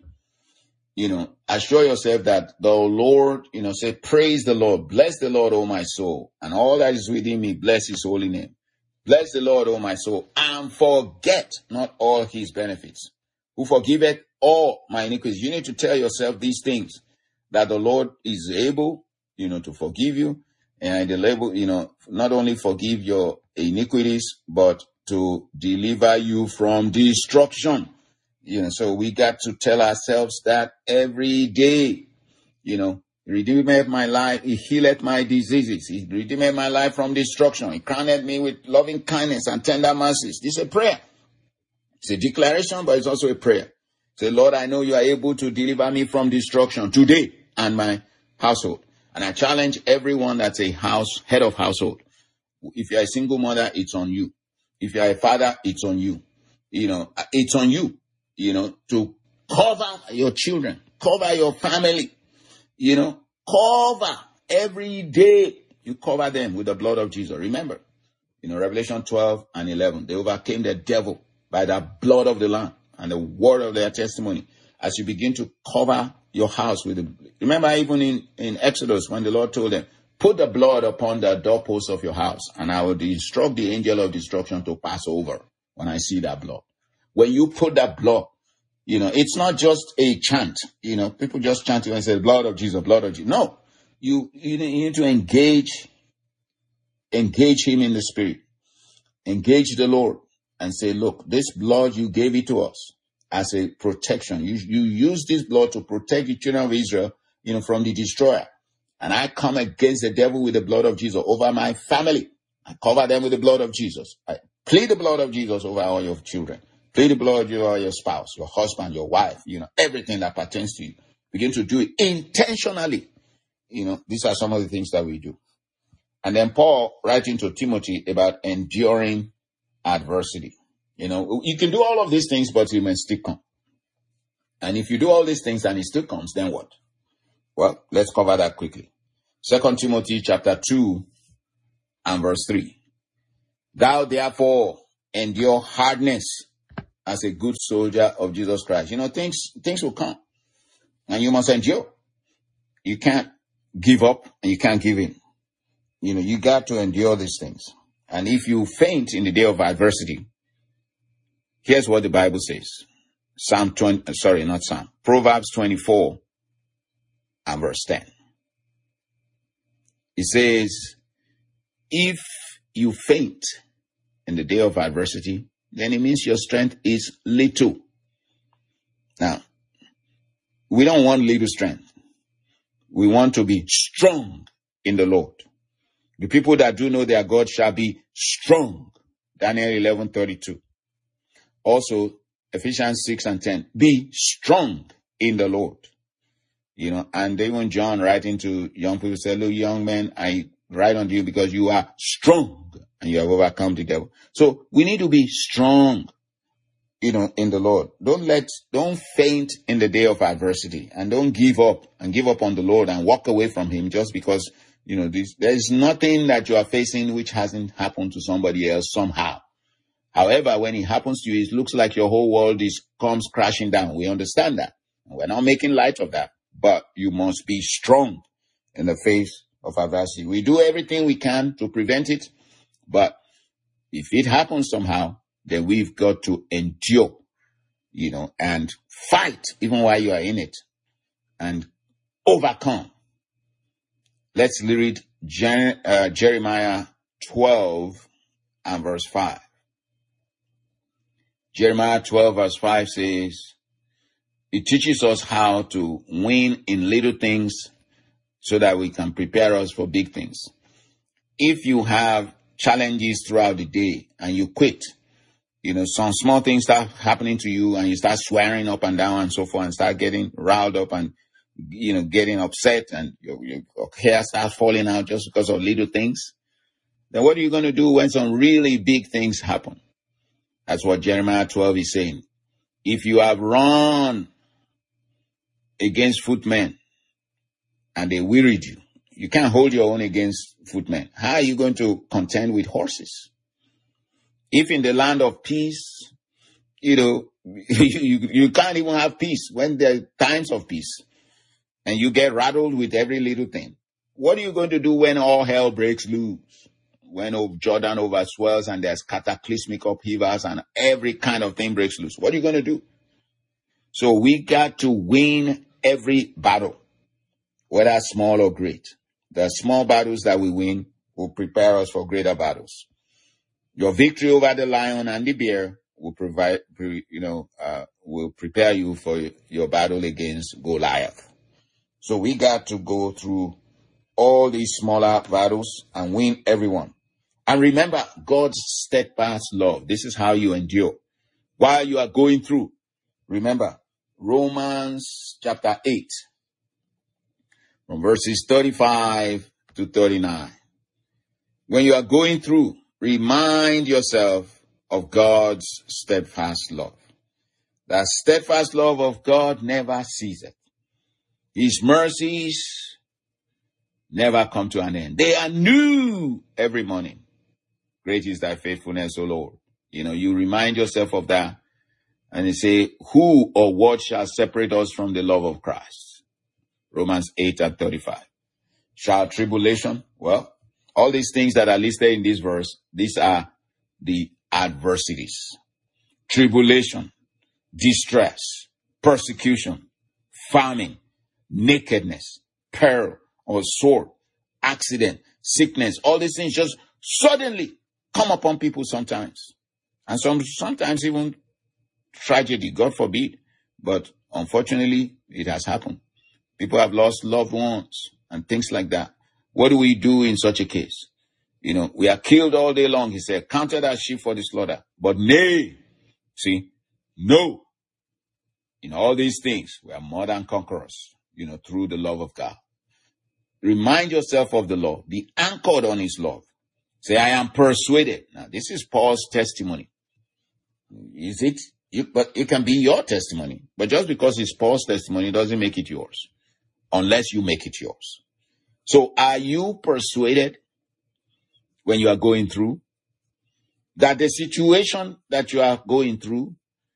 assure yourself that the Lord, say, praise the Lord, bless the Lord, O my soul, and all that is within me, bless his holy name. Bless the Lord, O my soul, and forget not all his benefits, who forgiveth all my iniquities. You need to tell yourself these things, that the Lord is able, to forgive you, and able, not only forgive your iniquities, but to deliver you from destruction. So we got to tell ourselves that every day, He redeemed my life, he healed my diseases, he redeemed my life from destruction, he crowned me with loving kindness and tender mercies. This is a prayer. It's a declaration, but it's also a prayer. Say, Lord, I know you are able to deliver me from destruction today and my household. And I challenge everyone that's a head of household. If you're a single mother, it's on you. If you're a father, it's on you. It's on you, to cover your children, cover your family, cover every day. You cover them with the blood of Jesus. Remember, Revelation 12 and 11, they overcame the devil by the blood of the Lamb and the word of their testimony. As you begin to cover your house with remember even in Exodus, when the Lord told them, put the blood upon the doorpost of your house, and I will instruct the angel of destruction to pass over when I see that blood. When you put that blood, it's not just a chant. People just chant and say, blood of Jesus, blood of Jesus. No, you need to engage him in the spirit. Engage the Lord and say, look, this blood, you gave it to us as a protection. You use this blood to protect the children of Israel, from the destroyer. And I come against the devil with the blood of Jesus over my family. I cover them with the blood of Jesus. I plead the blood of Jesus over all your children. Plead the blood of Jesus over your spouse, your husband, your wife, everything that pertains to you. Begin to do it intentionally. These are some of the things that we do. And then Paul, writing to Timothy about enduring adversity. You can do all of these things, but you may still come. And if you do all these things and it still comes, then what? Well, let's cover that quickly. 2 Timothy chapter 2 and verse 3. Thou therefore endure hardness as a good soldier of Jesus Christ. Things will come and you must endure. You can't give up and you can't give in. You got to endure these things. And if you faint in the day of adversity, here's what the Bible says. Proverbs 24 and verse 10. It says, if you faint in the day of adversity, then it means your strength is little. Now, we don't want little strength. We want to be strong in the Lord. The people that do know their God shall be strong. Daniel 11:32. Also, Ephesians 6 and 10. Be strong in the Lord. And even John writing to young people said, look, young men, I write unto you because you are strong and you have overcome the devil. So we need to be strong, in the Lord. Don't faint in the day of adversity, and don't give up on the Lord and walk away from him just because, there's nothing that you are facing which hasn't happened to somebody else somehow. However, when it happens to you, it looks like your whole world comes crashing down. We understand that. We're not making light of that, but you must be strong in the face of adversity. We do everything we can to prevent it, but if it happens somehow, then we've got to endure, and fight even while you are in it and overcome. Let's read Jeremiah 12 and verse 5. Jeremiah 12 verse 5 says, it teaches us how to win in little things so that we can prepare us for big things. If you have challenges throughout the day and you quit, some small things start happening to you and you start swearing up and down and so forth and start getting riled up and, getting upset and your hair starts falling out just because of little things. Then what are you going to do when some really big things happen? That's what Jeremiah 12 is saying. If you have run against footmen and they wearied you, you can't hold your own against footmen. How are you going to contend with horses? If in the land of peace, you can't even have peace when there are times of peace and you get rattled with every little thing. What are you going to do when all hell breaks loose? When Jordan overswells and there's cataclysmic upheavals and every kind of thing breaks loose? What are you going to do? So we got to win every battle, whether small or great. The small battles that we win will prepare us for greater battles. Your victory over the lion and the bear will will prepare you for your battle against Goliath. So we got to go through all these smaller battles and win everyone. And remember God's steadfast love. This is how you endure while you are going through. Remember Romans chapter 8 from verses 35 to 39. When you are going through, remind yourself of God's steadfast love. The steadfast love of God never ceases. His mercies never come to an end. They are new every morning. Great is thy faithfulness, O Lord. You remind yourself of that and you say, who or what shall separate us from the love of Christ? Romans 8 and 35. Shall tribulation? Well, all these things that are listed in this verse, these are the adversities. Tribulation, distress, persecution, famine, nakedness, peril or sword, accident, sickness, all these things just suddenly come upon people sometimes. And sometimes even tragedy, God forbid. But unfortunately, it has happened. People have lost loved ones and things like that. What do we do in such a case? We are killed all day long. He said, counted as sheep for the slaughter. But nay, no. In all these things, we are more than conquerors, through the love of God. Remind yourself of the Lord. Be anchored on his love. Say, I am persuaded. Now, this is Paul's testimony. Is it? But it can be your testimony. But just because it's Paul's testimony doesn't make it yours, unless you make it yours. So are you persuaded when you are going through that the situation that you are going through,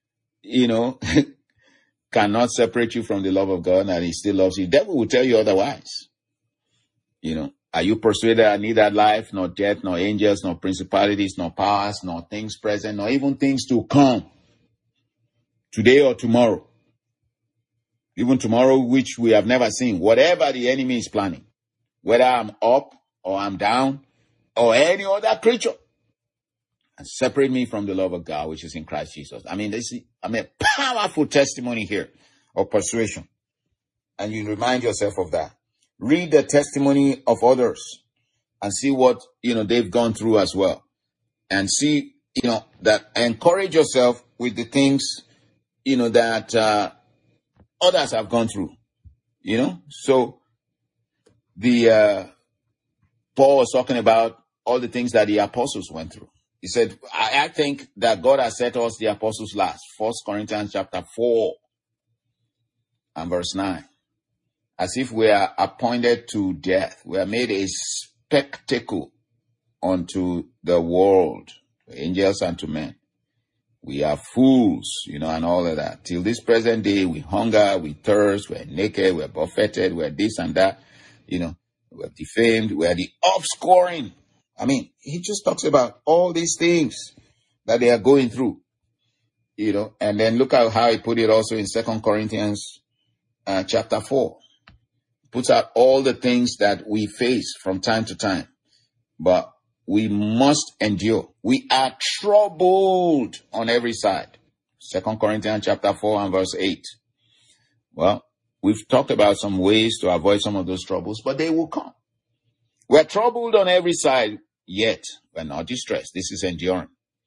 cannot separate you from the love of God and he still loves you? The devil will tell you otherwise. Are you persuaded that neither life, nor death, nor angels, nor principalities, nor powers, nor things present, nor even things to come, today or tomorrow, even tomorrow which we have never seen, whatever the enemy is planning, whether I'm up or I'm down or any other creature, and separate me from the love of God which is in Christ Jesus? This is a powerful testimony here of persuasion. And you remind yourself of that. Read the testimony of others and see what, they've gone through as well. And see, that encourage yourself with the things, that others have gone through, So Paul was talking about all the things that the apostles went through. He said, I think that God has set us the apostles last. 1 Corinthians chapter 4 and verse 9. As if we are appointed to death. We are made a spectacle unto the world, to angels and to men. We are fools, and all of that. Till this present day, we hunger, we thirst, we're naked, we're buffeted, we're this and that, we're defamed, we're the offscoring. He just talks about all these things that they are going through, and then look at how he put it also in 2 Corinthians chapter 4. Puts out all the things that we face from time to time, but we must endure. We are troubled on every side. 2 Corinthians chapter 4 and verse 8. Well, we've talked about some ways to avoid some of those troubles, but they will come. We're troubled on every side, yet we're not distressed. This is enduring.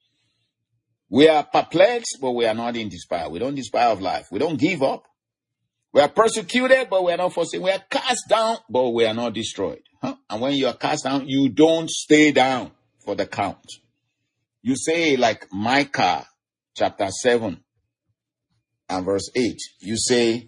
We are perplexed, but we are not in despair. We don't despair of life. We don't give up. We are persecuted, but we are not forsaken. We are cast down, but we are not destroyed. And when you are cast down, you don't stay down for the count. You say, like Micah chapter 7 and verse 8, you say,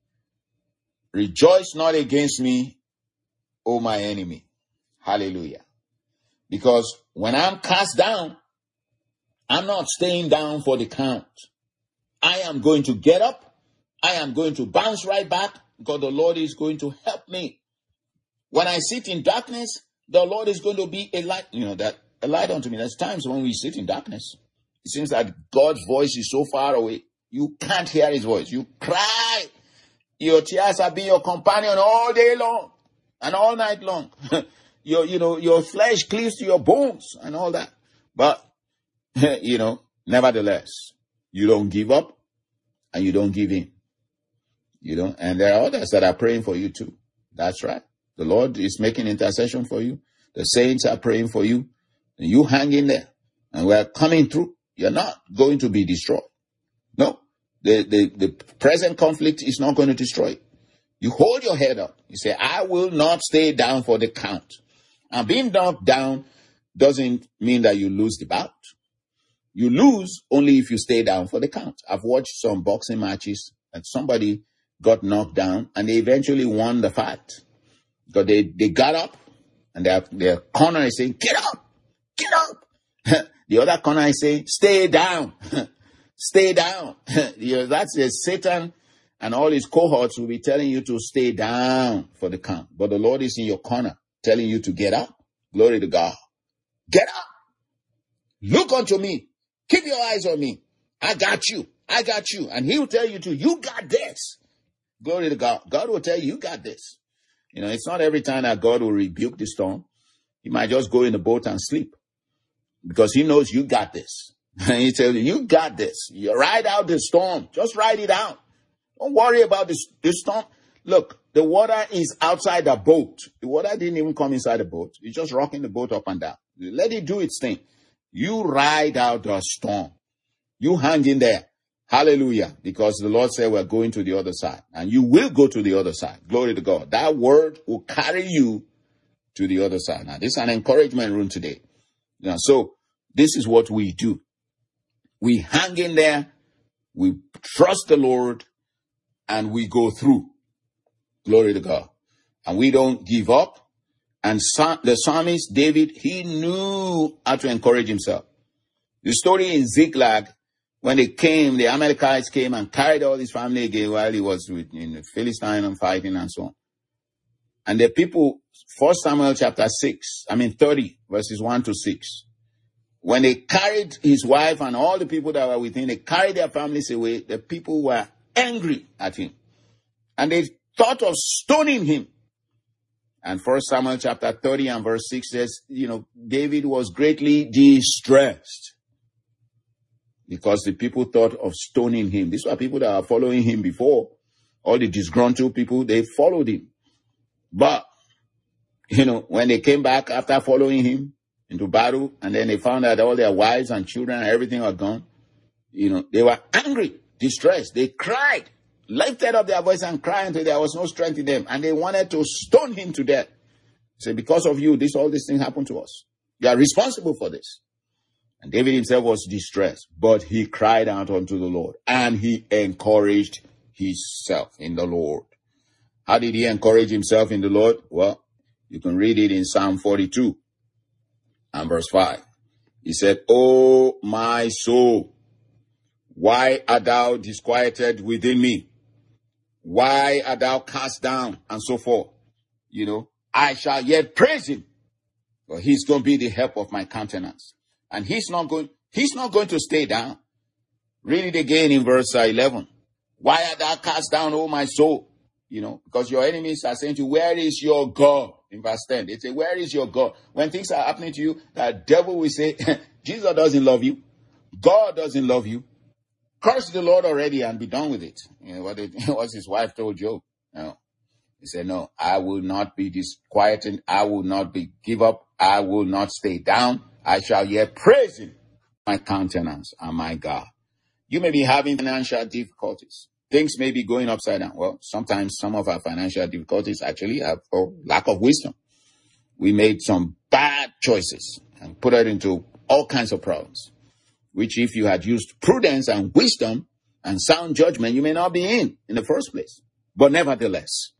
rejoice not against me, O my enemy. Hallelujah. Because when I'm cast down, I'm not staying down for the count. I am going to get up. I am going to bounce right back because the Lord is going to help me. When I sit in darkness, the Lord is going to be a light, a light unto me. There's times when we sit in darkness. It seems that God's voice is so far away. You can't hear his voice. You cry. Your tears have been your companion all day long and all night long. Your flesh cleaves to your bones and all that. But, nevertheless, you don't give up and you don't give in. And there are others that are praying for you too. That's right. The Lord is making intercession for you. The saints are praying for you. And you hang in there. And we're coming through. You're not going to be destroyed. No. The present conflict is not going to destroy you. You hold your head up. You say, I will not stay down for the count. And being knocked down doesn't mean that you lose the bout. You lose only if you stay down for the count. I've watched some boxing matches and somebody got knocked down and they eventually won the fight. Because they got up and their corner is saying, get up. The other corner is saying, stay down. Stay down. That's Satan and all his cohorts will be telling you to stay down for the count. But the Lord is in your corner telling you to get up. Glory to God. Get up. Look unto me. Keep your eyes on me. I got you. And he will tell you to, you got this. Glory to God. God will tell you got this. It's not every time that God will rebuke the storm. He might just go in the boat and sleep because he knows you got this. And he tells you got this. You ride out the storm. Just ride it out. Don't worry about the storm. Look, the water is outside the boat. The water didn't even come inside the boat. It's just rocking the boat up and down. Let it do its thing. You ride out the storm. You hang in there. Hallelujah. Because the Lord said we're going to the other side. And you will go to the other side. Glory to God. That word will carry you to the other side. Now, this is an encouragement room today. So this is what we do. We hang in there, we trust the Lord, and we go through. Glory to God. And we don't give up. And the psalmist David, he knew how to encourage himself. The story in Ziklag, when they came, the Amalekites came and carried all his family again while he was with the Philistine and fighting and so on. And the people, 1 Samuel chapter 30, verses 1 to 6. When they carried his wife and all the people that were with him, they carried their families away, the people were angry at him. And they thought of stoning him. And 1 Samuel chapter 30 and verse 6 says, David was greatly distressed because the people thought of stoning him. These were people that were following him before. All the disgruntled people, they followed him. But, when they came back after following him into battle, and then they found out all their wives and children and everything were gone, they were angry, distressed. They cried, lifted up their voice and cried until there was no strength in them. And they wanted to stone him to death. Say, because of you, all these things happened to us. You are responsible for this. And David himself was distressed, but he cried out unto the Lord, and he encouraged himself in the Lord. How did he encourage himself in the Lord? Well, you can read it in Psalm 42 and verse 5. He said, "O my soul, why art thou disquieted within me? Why art thou cast down?" And so forth. I shall yet praise him, for he's going to be the help of my countenance. And he's not going to stay down. Read it again in verse 11. Why art thou cast down, O my soul? Because your enemies are saying to you, where is your God? In verse 10, they say, where is your God? When things are happening to you, the devil will say, Jesus doesn't love you. God doesn't love you. Curse the Lord already and be done with it. What his wife told Job. He said, no, I will not be disquieted. I will not give up. I will not stay down. I shall yet praise him, my countenance and my God. You may be having financial difficulties. Things may be going upside down. Well, sometimes some of our financial difficulties actually have lack of wisdom. We made some bad choices and put it into all kinds of problems, which if you had used prudence and wisdom and sound judgment, you may not be in the first place. But nevertheless,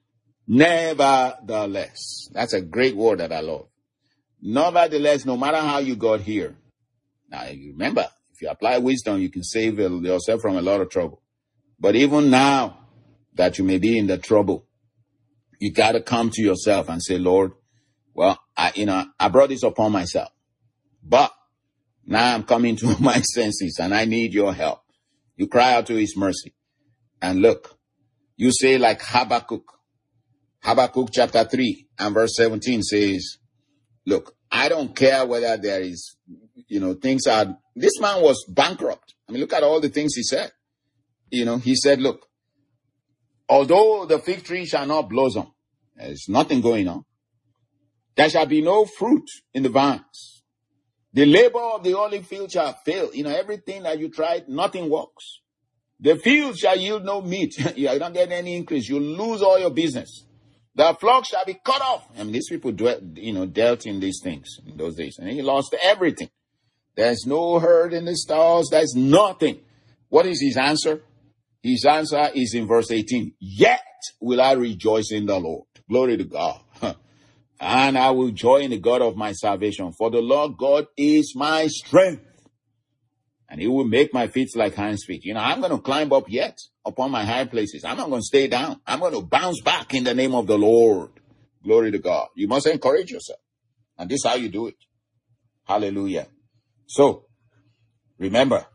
that's a great word that I love. Nevertheless, no matter how you got here. Now, you remember, if you apply wisdom, you can save yourself from a lot of trouble. But even now that you may be in the trouble, you got to come to yourself and say, Lord, well, I brought this upon myself, but now I'm coming to my senses and I need your help. You cry out to his mercy. And look, you say like Habakkuk chapter 3 and verse 17 says, look, I don't care whether there is, things are, this man was bankrupt. I mean, look at all the things he said. He said, look, although the fig tree shall not blossom, there's nothing going on. There shall be no fruit in the vines. The labor of the olive field shall fail. Everything that you tried, nothing works. The field shall yield no meat. You don't get any increase. You lose all your business. The flock shall be cut off. And these people, dealt in these things in those days. And he lost everything. There's no herd in the stalls. There's nothing. What is his answer? His answer is in verse 18. Yet will I rejoice in the Lord. Glory to God. And I will joy in the God of my salvation. For the Lord God is my strength. And he will make my feet like hinds feet. I'm going to climb up yet upon my high places. I'm not going to stay down. I'm going to bounce back in the name of the Lord. Glory to God. You must encourage yourself. And this is how you do it. Hallelujah. So, remember,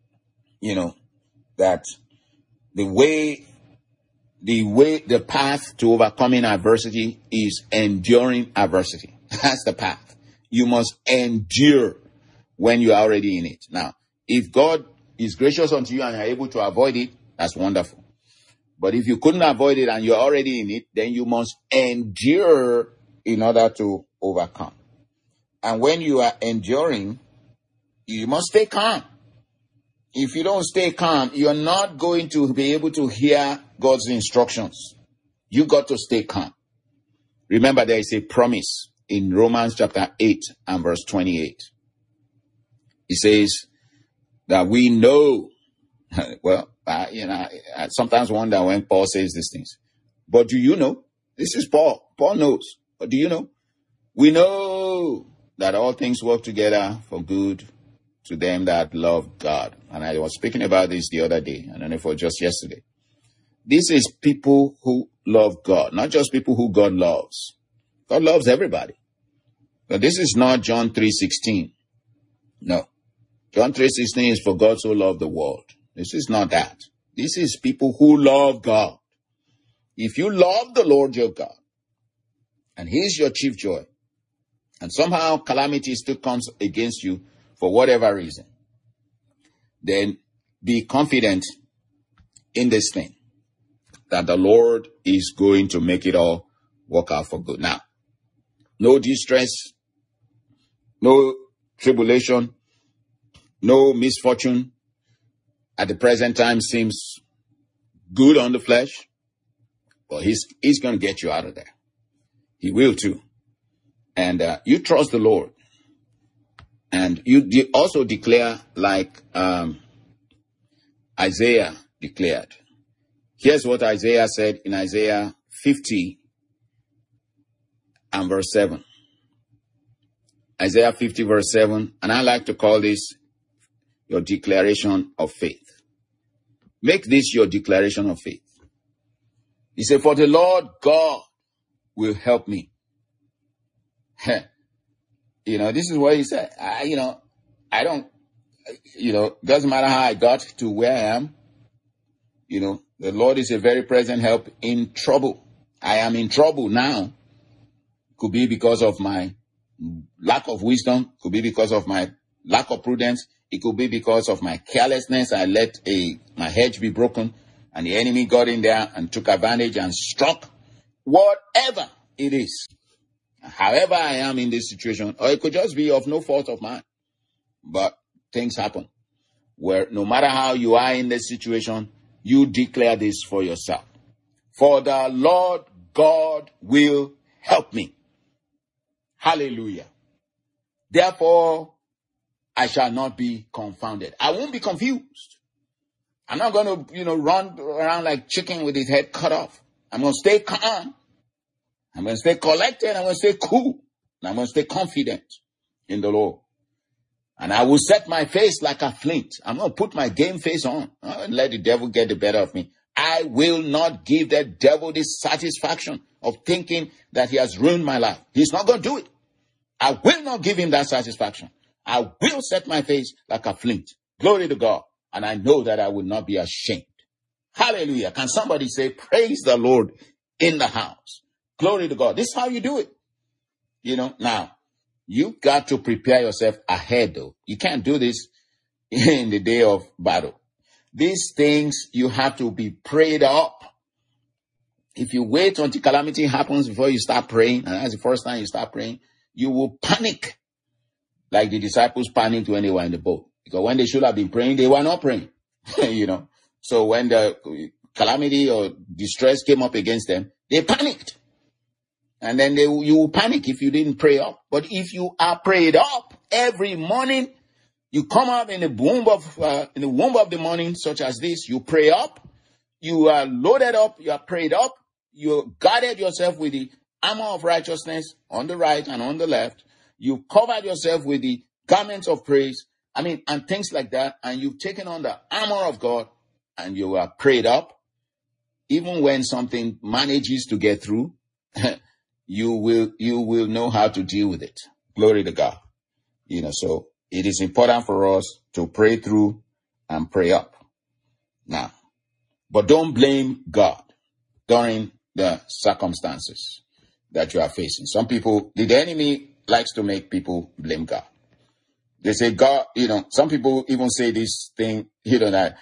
that the path to overcoming adversity is enduring adversity. That's the path. You must endure when you are already in it. Now, if God is gracious unto you and you are able to avoid it, that's wonderful. But if you couldn't avoid it and you're already in it, then you must endure in order to overcome. And when you are enduring, you must stay calm. If you don't stay calm, you're not going to be able to hear God's instructions. You got to stay calm. Remember, there is a promise in Romans chapter 8 and verse 28. It says, that we know. Well, I sometimes wonder when Paul says these things. But do you know? This is Paul. Paul knows. But do you know? We know that all things work together for good to them that love God. And I was speaking about this the other day. I don't know if it was just yesterday. This is people who love God, not just people who God loves. God loves everybody. But this is not John 3:16. No. John 3:16 is for God so loved the world. This is not that. This is people who love God. If you love the Lord your God, and He's your chief joy, and somehow calamity still comes against you for whatever reason, then be confident in this thing, that the Lord is going to make it all work out for good. Now, no distress, no tribulation, no misfortune at the present time seems good on the flesh, but he's going to get you out of there. He will too. And you trust the Lord. And you also declare like Isaiah declared. Here's what Isaiah said in Isaiah 50 and verse 7. Isaiah 50 verse 7. And I like to call this your declaration of faith. Make this your declaration of faith. He said, for the Lord God will help me. This is what he said. Doesn't matter how I got to where I am. The Lord is a very present help in trouble. I am in trouble now. Could be because of my lack of wisdom. Could be because of my lack of prudence. It could be because of my carelessness. I let my hedge be broken and the enemy got in there and took advantage and struck. Whatever it is. However I am in this situation, or it could just be of no fault of mine. But things happen where no matter how you are in this situation, you declare this for yourself. For the Lord God will help me. Hallelujah. Therefore, I shall not be confounded. I won't be confused. I'm not going to, run around like chicken with his head cut off. I'm going to stay calm. I'm going to stay collected. I'm going to stay cool. And I'm going to stay confident in the Lord. And I will set my face like a flint. I'm going to put my game face on and let the devil get the better of me. I will not give the devil this satisfaction of thinking that he has ruined my life. He's not going to do it. I will not give him that satisfaction. I will set my face like a flint. Glory to God. And I know that I will not be ashamed. Hallelujah. Can somebody say, praise the Lord in the house? Glory to God. This is how you do it. Now, you got to prepare yourself ahead though. You can't do this in the day of battle. These things you have to be prayed up. If you wait until calamity happens before you start praying, and that's the first time you start praying, you will panic like the disciples panicked when they were in the boat. Because when they should have been praying, they were not praying. So when the calamity or distress came up against them, they panicked. And then you will panic if you didn't pray up. But if you are prayed up every morning, you come up in the womb of the morning, such as this, you pray up, you are loaded up, you are prayed up, you guarded yourself with the armor of righteousness on the right and on the left, you covered yourself with the garments of praise, and things like that, and you've taken on the armor of God, and you are prayed up. Even when something manages to get through, you will know how to deal with it. Glory to God. So it is important for us to pray through and pray up. Now, but don't blame God during the circumstances that you are facing. Some people, the enemy likes to make people blame God. They say God, some people even say this thing, that,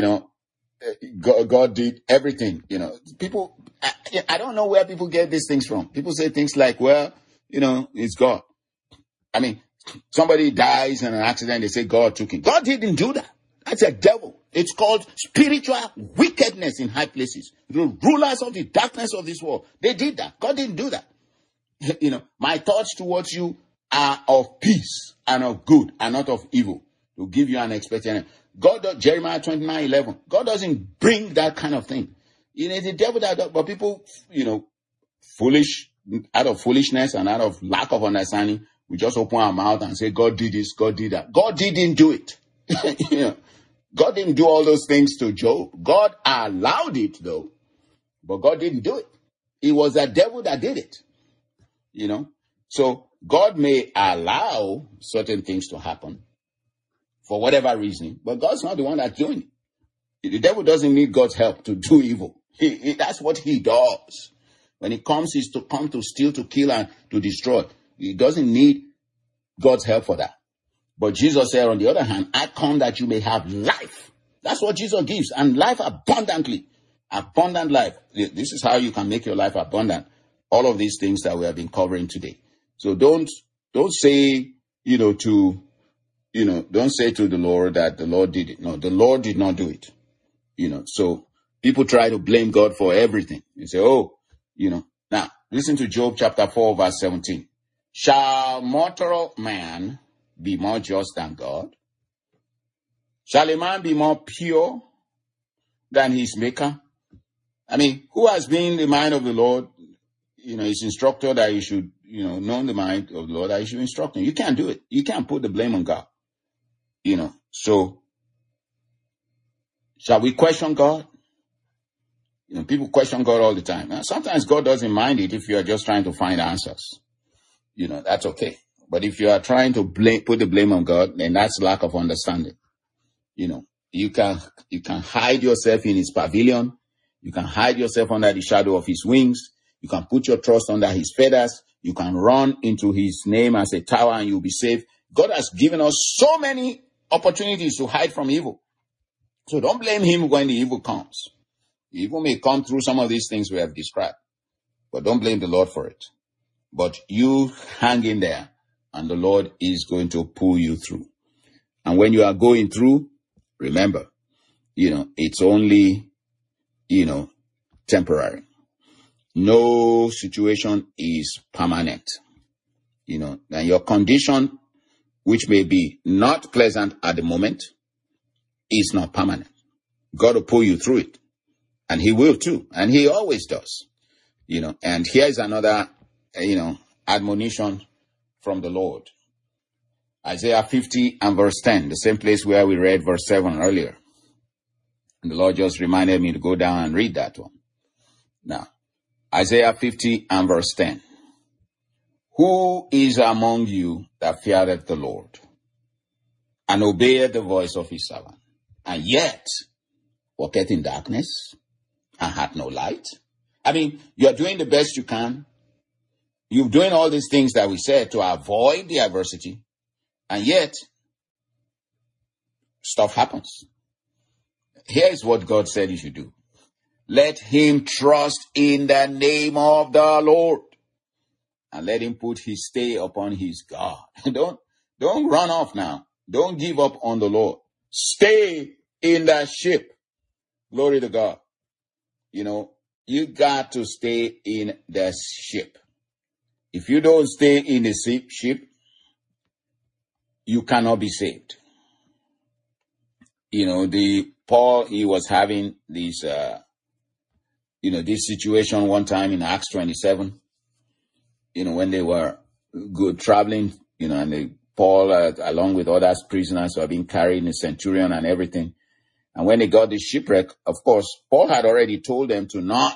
God did everything, people, I don't know where people get these things from. People say things like, well, it's God. Somebody dies in an accident, they say God took him. God didn't do that. That's a devil. It's called spiritual wickedness in high places. The rulers of the darkness of this world, they did that. God didn't do that. My thoughts towards you are of peace and of good and not of evil, to give you an expected end. Jeremiah 29:11. God doesn't bring that kind of thing. It's the devil but people, foolish, out of foolishness and out of lack of understanding, we just open our mouth and say, God did this, God did that. God didn't do it. God didn't do all those things to Job. God allowed it though, but God didn't do it. It was the devil that did it. So God may allow certain things to happen for whatever reason, but God's not the one that's doing it. The devil doesn't need God's help to do evil. That's what he does. When he comes, he's to come to steal, to kill, and to destroy. He doesn't need God's help for that. But Jesus said, on the other hand, I come that you may have life. That's what Jesus gives, and life abundantly. Abundant life. This is how you can make your life abundant. All of these things that we have been covering today. So don't say, don't say to the Lord that the Lord did it. No, the Lord did not do it. So people try to blame God for everything. You say, now listen to Job chapter 4, verse 17. Shall mortal man be more just than God? Shall a man be more pure than his maker? I mean, who has been the mind of the Lord? His instructor that he should, know the mind of the Lord that he should instruct him. You can't do it. You can't put the blame on God. So shall we question God? People question God all the time. Now, sometimes God doesn't mind it if you are just trying to find answers. That's okay. But if you are trying to put the blame on God, then that's lack of understanding. You can hide yourself in his pavilion. You can hide yourself under the shadow of his wings. You can put your trust under his feathers. You can run into his name as a tower and you'll be safe. God has given us so many opportunities to hide from evil. So don't blame him when the evil comes. The evil may come through some of these things we have described, but don't blame the Lord for it. But you hang in there and the Lord is going to pull you through. And when you are going through, remember, it's only, temporary. No situation is permanent. And your condition, which may be not pleasant at the moment, is not permanent. God will pull you through it. And he will too. And he always does. And here's another, admonition from the Lord. Isaiah 50 and verse 10, the same place where we read verse 7 earlier. And the Lord just reminded me to go down and read that one. Now, Isaiah 50 and verse 10. Who is among you that feareth the Lord, and obeyeth the voice of his servant, and yet walketh in darkness, and hath no light? I mean, you are doing the best you can. You're doing all these things that we said to avoid the adversity, and yet stuff happens. Here's what God said you should do. Let him trust in the name of the Lord, and let him put his stay upon his God. Don't run off now. Don't give up on the Lord. Stay in that ship. Glory to God. You got to stay in the ship. If you don't stay in the ship, you cannot be saved. Paul, he was having this, this situation one time in Acts 27, when they were good traveling, and Paul, along with other prisoners, were being carried in the centurion and everything. And when they got the shipwreck, of course, Paul had already told them to not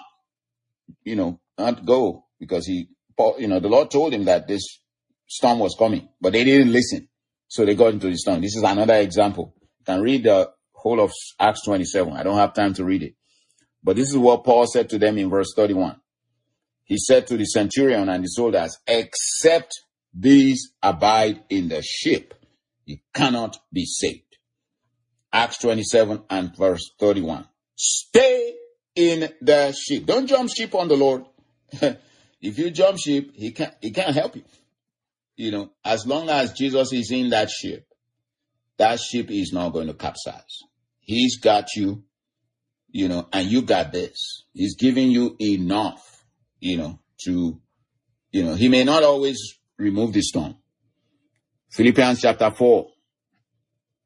go, because the Lord told him that this storm was coming, but they didn't listen. So they got into the storm. This is another example. You can read the whole of Acts 27. I don't have time to read it. But this is what Paul said to them in verse 31. He said to the centurion and the soldiers, except these abide in the ship, you cannot be saved. Acts 27 and verse 31. Stay in the ship. Don't jump ship on the Lord. If you jump ship, he can't help you. As long as Jesus is in that ship is not going to capsize. He's got you, and you got this. He's giving you enough, to, he may not always remove the storm. Philippians chapter 4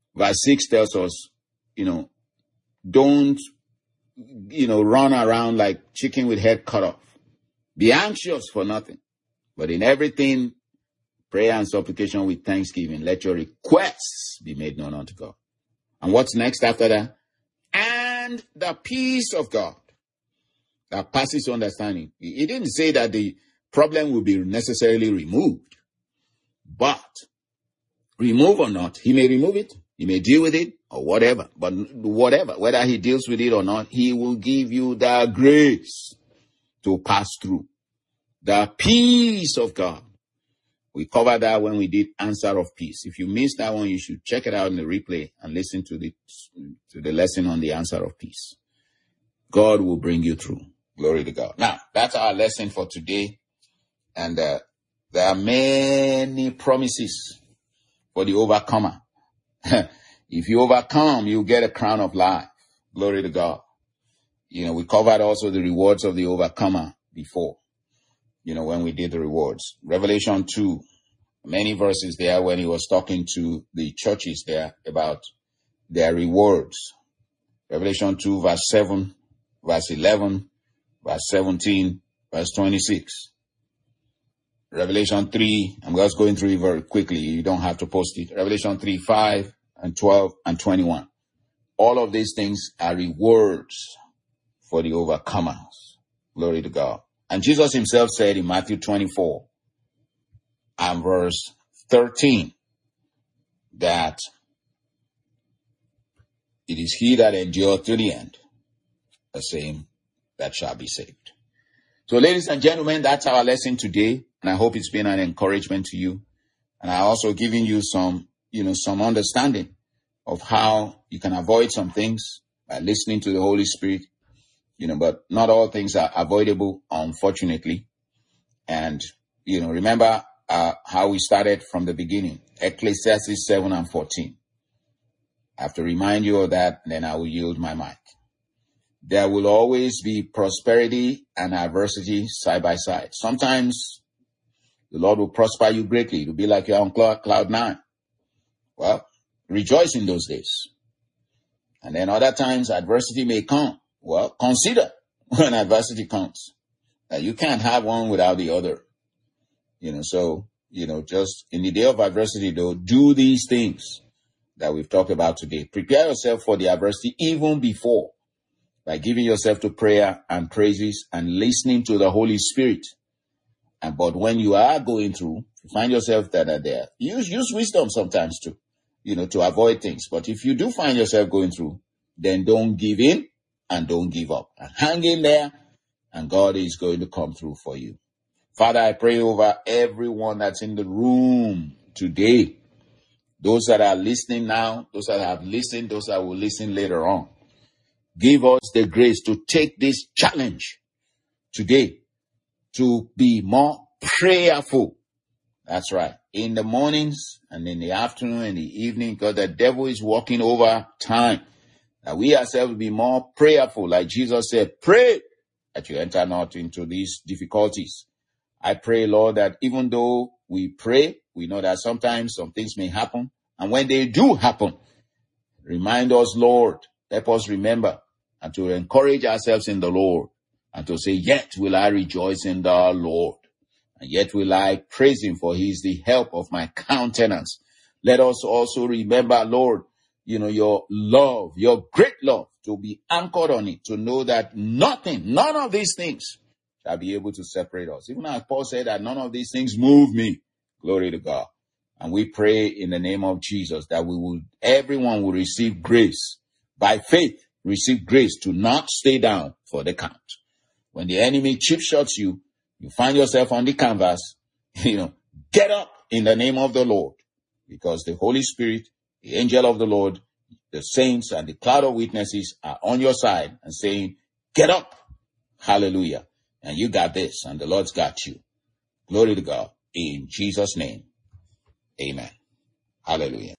Verse 6 tells us, don't, run around like chicken with head cut off. Be anxious for nothing, but in everything, prayer and supplication with thanksgiving, let your requests be made known unto God. And what's next after that? And the peace of God that passes understanding. He didn't say that the problem will be necessarily removed, but remove or not, he may remove it, he may deal with it, or whatever. But whatever, whether he deals with it or not, he will give you the grace to pass through. The peace of God. We covered that when we did Answer of Peace. If you missed that one, you should check it out in the replay and listen to the lesson on the Answer of Peace. God will bring you through. Glory to God. Now, that's our lesson for today. And there are many promises for the overcomer. If you overcome, you get a crown of life. Glory to God. We covered also the rewards of the overcomer before, when we did the rewards. Revelation 2, many verses there when he was talking to the churches there about their rewards. Revelation 2, verse 7, verse 11, verse 17, verse 26. Revelation 3, I'm just going through it very quickly. You don't have to post it. Revelation 3, 5, and 12, and 21. All of these things are rewards for the overcomers. Glory to God. And Jesus himself said in Matthew 24 and verse 13 that it is he that endureth to the end, the same that shall be saved. So ladies and gentlemen, that's our lesson today. And I hope it's been an encouragement to you. And I also given you some understanding of how you can avoid some things by listening to the Holy Spirit. But not all things are avoidable, unfortunately. And, remember how we started from the beginning. Ecclesiastes 7 and 14. I have to remind you of that, then I will yield my mic. There will always be prosperity and adversity side by side. Sometimes the Lord will prosper you greatly. It will be like you're on cloud 9. Well, rejoice in those days. And then other times adversity may come. Well, consider when adversity comes that you can't have one without the other. Just in the day of adversity, though, do these things that we've talked about today. Prepare yourself for the adversity even before by giving yourself to prayer and praises and listening to the Holy Spirit. But when you are going through, you find yourself that are there. Use wisdom sometimes too, to avoid things. But if you do find yourself going through, then don't give in. And don't give up. And hang in there, and God is going to come through for you. Father, I pray over everyone that's in the room today. Those that are listening now, those that have listened, those that will listen later on. Give us the grace to take this challenge today to be more prayerful. That's right. In the mornings and in the afternoon and the evening, because the devil is walking over time. That we ourselves will be more prayerful. Like Jesus said, pray that you enter not into these difficulties. I pray, Lord, that even though we pray, we know that sometimes some things may happen. And when they do happen, remind us, Lord, help us remember and to encourage ourselves in the Lord and to say, yet will I rejoice in the Lord. And yet will I praise him, for he is the help of my countenance. Let us also remember, Lord, your love, your great love, to be anchored on it, to know that none of these things shall be able to separate us. Even as Paul said that none of these things move me. Glory to God. And we pray in the name of Jesus that everyone will receive grace. By faith, receive grace to not stay down for the count. When the enemy chip shots you, you find yourself on the canvas, get up in the name of the Lord. Because the Holy Spirit, the angel of the Lord, the saints and the cloud of witnesses are on your side and saying, get up. Hallelujah. And you got this and the Lord's got you. Glory to God. In Jesus' name. Amen. Hallelujah.